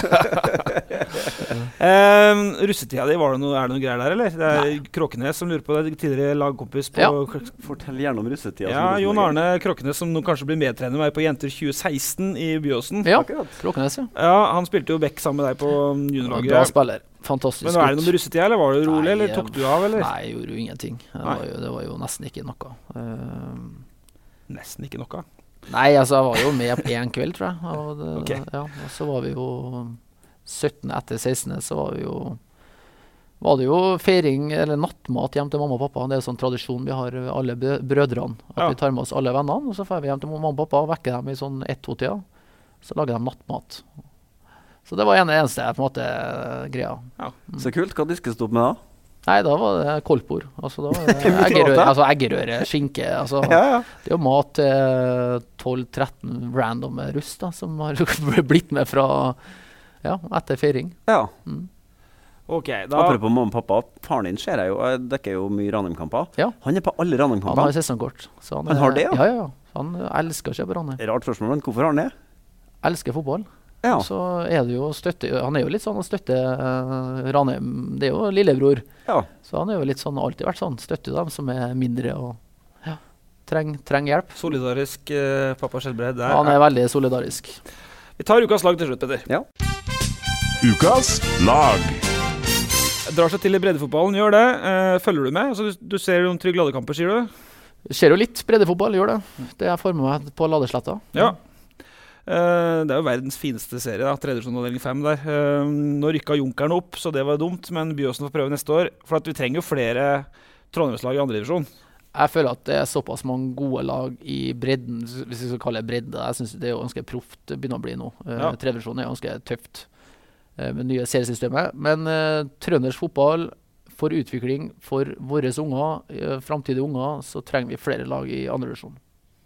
um, russetida di, var det noe, er det noe greier der, eller? Det er Nei. Kråkenes som lurer på det, tidligere lagkompis på... Ja. Fortell gjerne om russetida. Ja, Jon Arne Kråkenes, som nå kanskje blir medtrener med meg på Jenter tjue seksten i Byåsen. Ja, Kråkenes, ja. Ja, han spilte jo back sammen med deg på juniorlaget. Bra spiller. Fantastisk. Men er det noe med russetida, eller var det rolig, nei, eller tok du av, eller? Nei, jeg gjorde jo ingenting. Det var jo, det var jo nesten ikke noe. Uh, nesten ikke noe? Nei, altså, jeg var jo med på en kveld, tror jeg. Og, det, okay. ja, og så var vi jo sytten etter seksten, så var vi jo var det jo feiring, eller nattmat hjem til mamma og pappa. Det er jo sånn tradisjon vi har alle brødrene, at ja. vi tar med oss alle vennene, og så får vi hjem til mamma og pappa og vekker dem i sånn ett-to-tida. Så lager de nattmat. Så det var en eneste på en måte greia. Ja. Mm. Så kult. Hva diskes du opp med da? Nei, da var det koldtbord. Altså, da var det eggerøre, altså eggerøre, skinke. Altså, ja, ja. Det er jo mat til tolv tretten random rust da, som har blitt med fra, ja, etter feiring. Ja. Mm. Ok, da... Apropos mamma og pappa, faren din ser jeg jo, jeg dekker jo mye Ranheim-kamper. Ja. Han er på alle Ranheim-kamper. Han har sesongkort. Så han, han har det, ja? Ja, ja. Han elsker å kjøpe Ranheim. Rart spørsmål, men hvorfor har han det? Elsker fotball. Ja. Så er det jo støtte, han er jo litt sånn å støtte uh, Ranheim, det er jo lillebror. Ja. Så han er jo litt sånn, alltid vært sånn, støtte dem som er mindre og ja, trenger treng hjelp. Solidarisk uh, pappa Skjelbred der. Han er veldig solidarisk. Vi tar ukas lag til slutt, Petter. Ja. Ukas lag. Drar seg til i breddefotballen, gjør det. Uh, følger du med? Altså, du, du ser noen Trygg Lade-kamper, sier du? Ser jo litt breddefotball, gjør det. Det jeg former meg på Ladesletta. Ja. Uh, det er jo verdens fineste serie, da, tredje avdeling fem der. Uh, nå rykket Junkeren opp, så det var dumt, men Byåsen får prøve neste år. For at vi trenger jo flere Trondheimslag i andre divisjon. Jeg føler at det er såpass mange gode lag i bredden, hvis vi skal kalle det bredde. Jeg synes det er jo ganske proft det begynner å bli nå. Uh, ja. Tredje divisjon er ganske tøft uh, med nye seriesystemet. Men uh, trøndersk fotball for utvikling for våre unger, uh, fremtidige unger, så trenger vi flere lag i andre divisjon.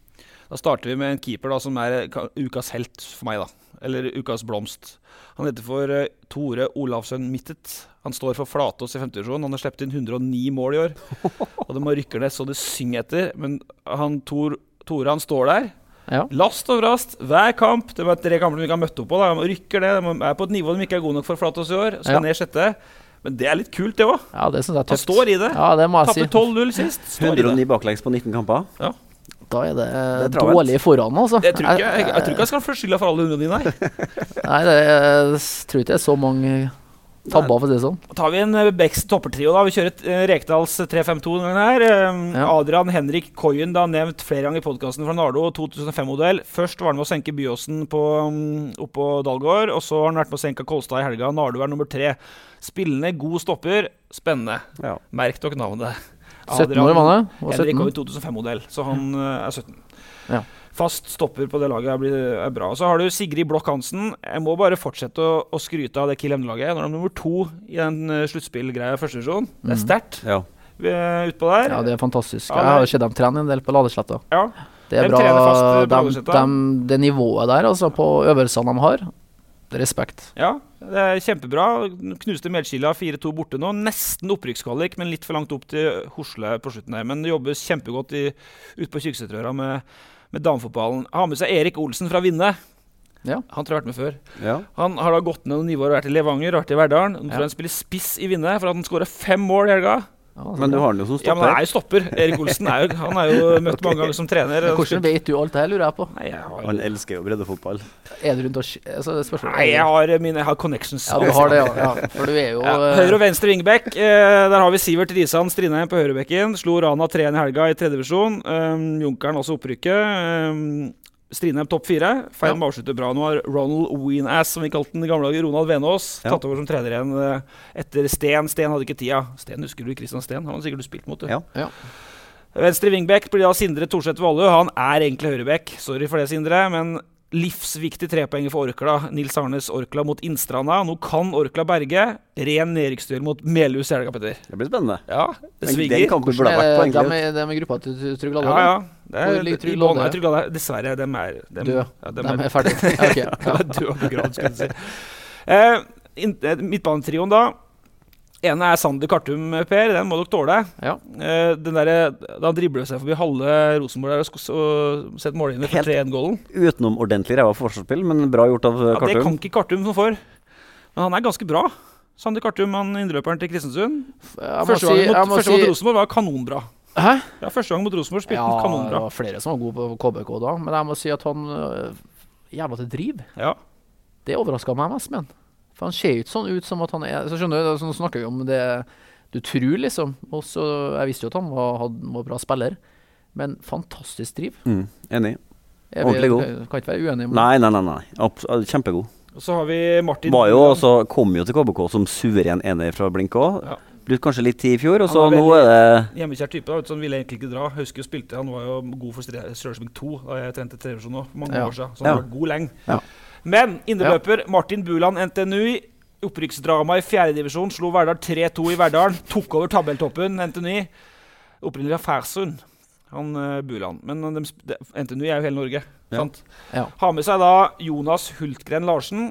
Da starter vi med en keeper da, som er ukas helt for meg, da. Eller ukas blomst. Han heter for uh, Tore Olavsson Mittet. Han står for Flatås i femte divisjon. Han har slept inn hundre og ni mål i år. Og de må rykke ned så det synger etter. Men han, Tor, Tore han står der. Ja. Last og vrast. Hver kamp. Det var tre kamper de ikke har møtt opp på. Da. De rykker ned. De er på et nivå de ikke er gode nok for Flatås i år. Skal ja. ned sjette. Men det er litt kult, det også. Ja, det synes jeg er tøft. Han står i det. Ja, det må jeg si. Tapper tolv null sist. hundre og ni baklengs på nitten kamper. Ja. Da er det, det er dårlig foran, altså. Jeg tror ikke jeg, jeg, jeg, tror ikke jeg skal få skylda for alle hundre og ni, nei. Nei, det er, jeg tror ikke det er så mange tabber, for å si det sånn. Da tar vi en Becks toppertrio, da. Vi kjører et uh, Rekdals tre fem to denne her. Um, ja. Adrian Henrik Koyen, da nevnt flere ganger i podcasten fra Nardo, to tusen og fem-modell. Først var han med å senke Byåsen på, um, opp på Dalgård, og så har han vært med å senke Kolstad i helga. Nardo er nummer tre. Spillende, god stopper, spennende. Ja. Merk dere navnet. sytten år var det? Henrik Koyen, to tusen og fem-modell, så han uh, er sytten. Ja. Fast stopper på det laget er, er bra. Så har du Sigrid Blokk Hansen. Jeg må bare fortsette å, å skryte av det Kiel Emne-laget. Når de er nummer to i den uh, sluttspillgreia i første divisjon. Det er sterkt. Ja. Utpå der. Ja, det er fantastisk. Ja, jeg har jo sett dem trene en del på Ladesletta. Ja. Det er de bra. Fast de, de, det nivået der, altså, på øvelsene de har, det er respekt. Ja, det er kjempebra. Knuste Melkila fire to borte nå. Nesten opprykkskvalik, men litt for langt opp til Horsle på slutten her. Men det jobbes kjempegodt i, ut på Kyrksæterøra med med damefotballen. Han har med seg Erik Olsen fra Vinne. Ja. Han tror jeg har vært med før. Ja. Han har da gått ned noen nivåer og vært i Levanger, vært i Verdalen. Nå tror jeg han spiller spiss i Vinne, for at han skårer fem mål i helga. Ja, men du har han jo som stopper. Ja, men han er jo stopper. Erik Olsen er jo, han er jo møtt mange ganger som trener. Hvordan vet du alt det her, lurer jeg på? Nei, jeg har... Han elsker jo breddefotball. Er du rundt og... Altså, spørsmål, Nei, jeg har, mine, jeg har connections. Ja, du har det, ja. ja. For du er jo... Ja. Høyre og venstre vingbekk. Eh, der har vi Sivert Risan Strindheim på høyrebekken. Slo Rana tre en i helga i tredje divisjon. Um, Junkeren også opprykket. Um, Strindheim topp fire. Feil med ja. avslutter bra. Nå har Ronald Weenass, som vi kalte den gamle dagen, Ronald Venås, ja. tatt over som trener igjen etter Sten. Sten hadde ikke tida. Sten, husker du Kristian Sten? Han hadde sikkert du spilt mot det. Ja. Ja. Venstre wingback blir da Sindre Thorseth Valle. Han er egentlig høyreback. Sorry for det, Sindre, men livsviktig trepoenger for Orkla. Nils Arnes Orkla mot Innstranda. Nå kan Orkla berge. Ren nedrykksduell mot Melhus i helga, Petter. Det blir spennende. Ja, det svinger. Den kampen burde ha vært på, egentlig. Det er med gruppa til Trygg Lade. Ja, ja. Det er, det, Trygg Lade. Trygg Lade. Dessverre, dem er... Dem, død. Ja, dem de er, er ferdige. Okay. Ja. Død og begravet, skulle jeg si. Eh, Midtbanetrioen da. Ene er Sander Kartum, Per. Den må dere tåle. Ja. Eh, den der, da dribler seg forbi halve Rosenborg der og, og sett målene for tre en-gålen. Utenom ordentlig ræva forsvarsspill, men bra gjort av ja, Kartum. Det kan ikke Kartum som får. Men han er ganske bra. Sander Kartum, han innløperen til Kristiansund. Første gang si, mot, si, mot Rosenborg var kanonbra. Hæ? Ja, første gang mot Rosenborg spilte ja, han kanonbra. Det var flere som var gode på K B K da, men jeg må si at han øh, jævla til driv. Ja. Det overrasket meg mest, men for han ser ikke sånn ut som at han er, så skjønner du, så nå snakker vi om det du tror liksom, og så, jeg visste jo at han var, hadde, var bra spiller, men fantastisk driv. Mm, enig. Ordentlig god. Kan ikke være uenig med. Nei, nei, nei, nei. Abs- kjempegod. Og så har vi Martin. Var jo også, kom jo til K B K som suveren ener fra Blink også. Ja. Blitt kanskje litt tid i fjor, og så nå er det... Hjemmekjært type, da, så han ville egentlig ikke dra. Jeg husker jo spilte, han var jo god for Strørsving to, da jeg trente televisjon nå, mange ja. år siden, så han ja. har vært god lenge. Ja. Men inneløper, ja. Martin Buland, N T N U, opprykksdrama i fjerde divisjon, slo Verdal tre to i Verdal, tok over tabelltoppen, N T N U, opprinnelig av Færsund, han uh, Buland. Men de, de, N T N U er jo hele Norge, ja. sant? Ja. Har med seg da Jonas Hultgren Larsen,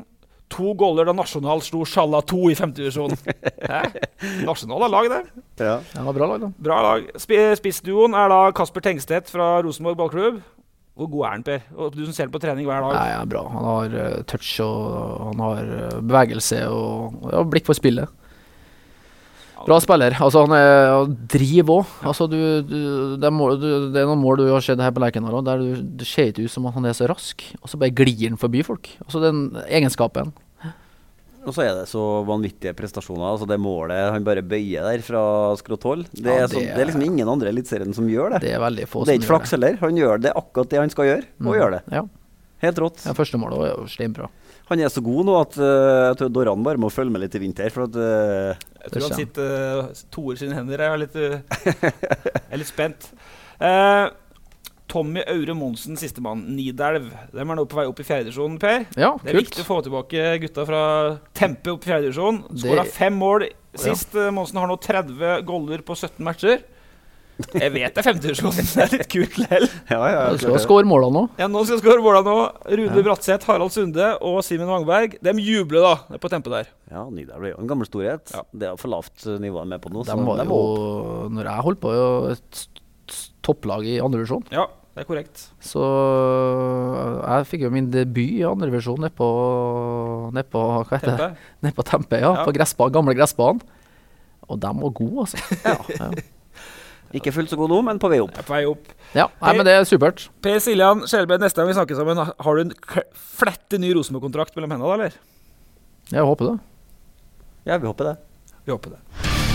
to goller da Nasjonal slo Sjalla to i femte divisjon. Hæ? Nasjonal er lag, det. Ja. Det var bra lag, da. Bra lag. Sp Spissduoen er da Kasper Tengstedt fra Rosenborg ballklubb. Hvor god er han, Per? Og du som ser på trening hver dag. Nei, ja, bra. Han har uh, touch og han har uh, bevegelse og ja, blikk for spillet. Bra spiller. Altså, han er driv også. Altså, du, du, det, er mål, du, det er noen mål du har sett her på Lerkendal også, der du, det ser ikke ut som at han er så rask, og så bare glir han forbi folk. Altså, den egenskapen. Og så er det så vanvittige prestasjoner. Altså, det målet han bare bøyer der fra skråthold. Det, ja, det, det er liksom ingen andre i Eliteserien som gjør det. Det er veldig få som gjør det. Det er ikke flaks heller. Han gjør det akkurat det han skal gjøre, og mm. gjør det. Ja. Helt rått. Ja, første målet var jo steinbra. Han er så god nå at uh, jeg tror Doran bare må følge med litt i vinter, for at uh, jeg tror han sitter uh, toer sine hender. Jeg er litt, uh, jeg er litt spent. Uh, Tommy Aure Monsen, siste mann, Nidelv. De er nå på vei opp i fjerde divisjon, Per. Ja, det er kult. viktig å få tilbake gutta fra Tempe opp i fjerde divisjon. Skåret fem mål sist. Ja. Monsen har nå tretti goller på sytten matcher. Jeg vet det er femte divisjon, det er litt kult lell. Ja, ja, ja. Du skal skåre måla nå. Ja, nå skal skåre måla nå. Rune ja. Bratseth, Harald Sunde og Simen Wangberg. De jubler da, på Tempe der. Ja, Nidelv er jo en gammel storhet. Ja. Det er for lavt nivå med på nå. De var jo, når jeg holdt på, jo et topplag i andre divisjon. Ja, det er korrekt. Så jeg fikk jo min debut i andre divisjon nede på, ned på, hva heter det? Nede på Tempe, ja, ja. På gressbanen, gamle gressbanen. Og de var gode, altså. Ja, ja. Ikke fullt så god nå, men på vei opp. På vei opp. Ja, nei, men det er supert. Per Siljan Skjelbred, neste gang vi snakker sammen, har du en flette ny Rosenborg-kontrakt mellom hendene, eller? Jeg håper det. Ja, vi håper det. Vi håper det.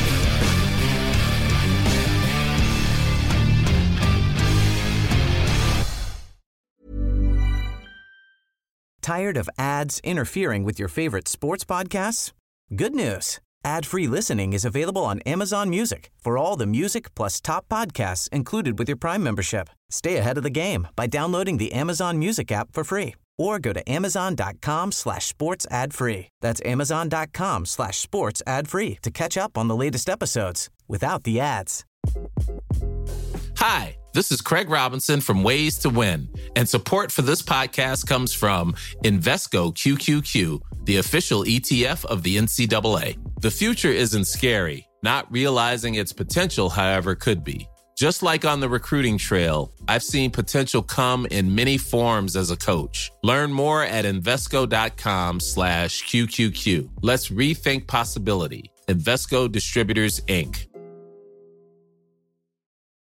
Tired of ads interfering with your favorite sports podcasts? Good news. Ad-free listening is available on Amazon Music for all the music plus top podcasts included with your Prime membership. Stay ahead of the game by downloading the Amazon Music app for free or go to amazon.com slash sports ad free. That's amazon.com slash sports ad free to catch up on the latest episodes without the ads. Hi, this is Craig Robinson from Ways to Win, and support for this podcast comes from Invesco Q Q Q, the official E T F of the N C double A. The future isn't scary. Not realizing its potential, however, could be. Just like on the recruiting trail, I've seen potential come in many forms as a coach. Learn more at Invesco.com slash QQQ. Let's rethink possibility. Invesco Distributors, Incorporated.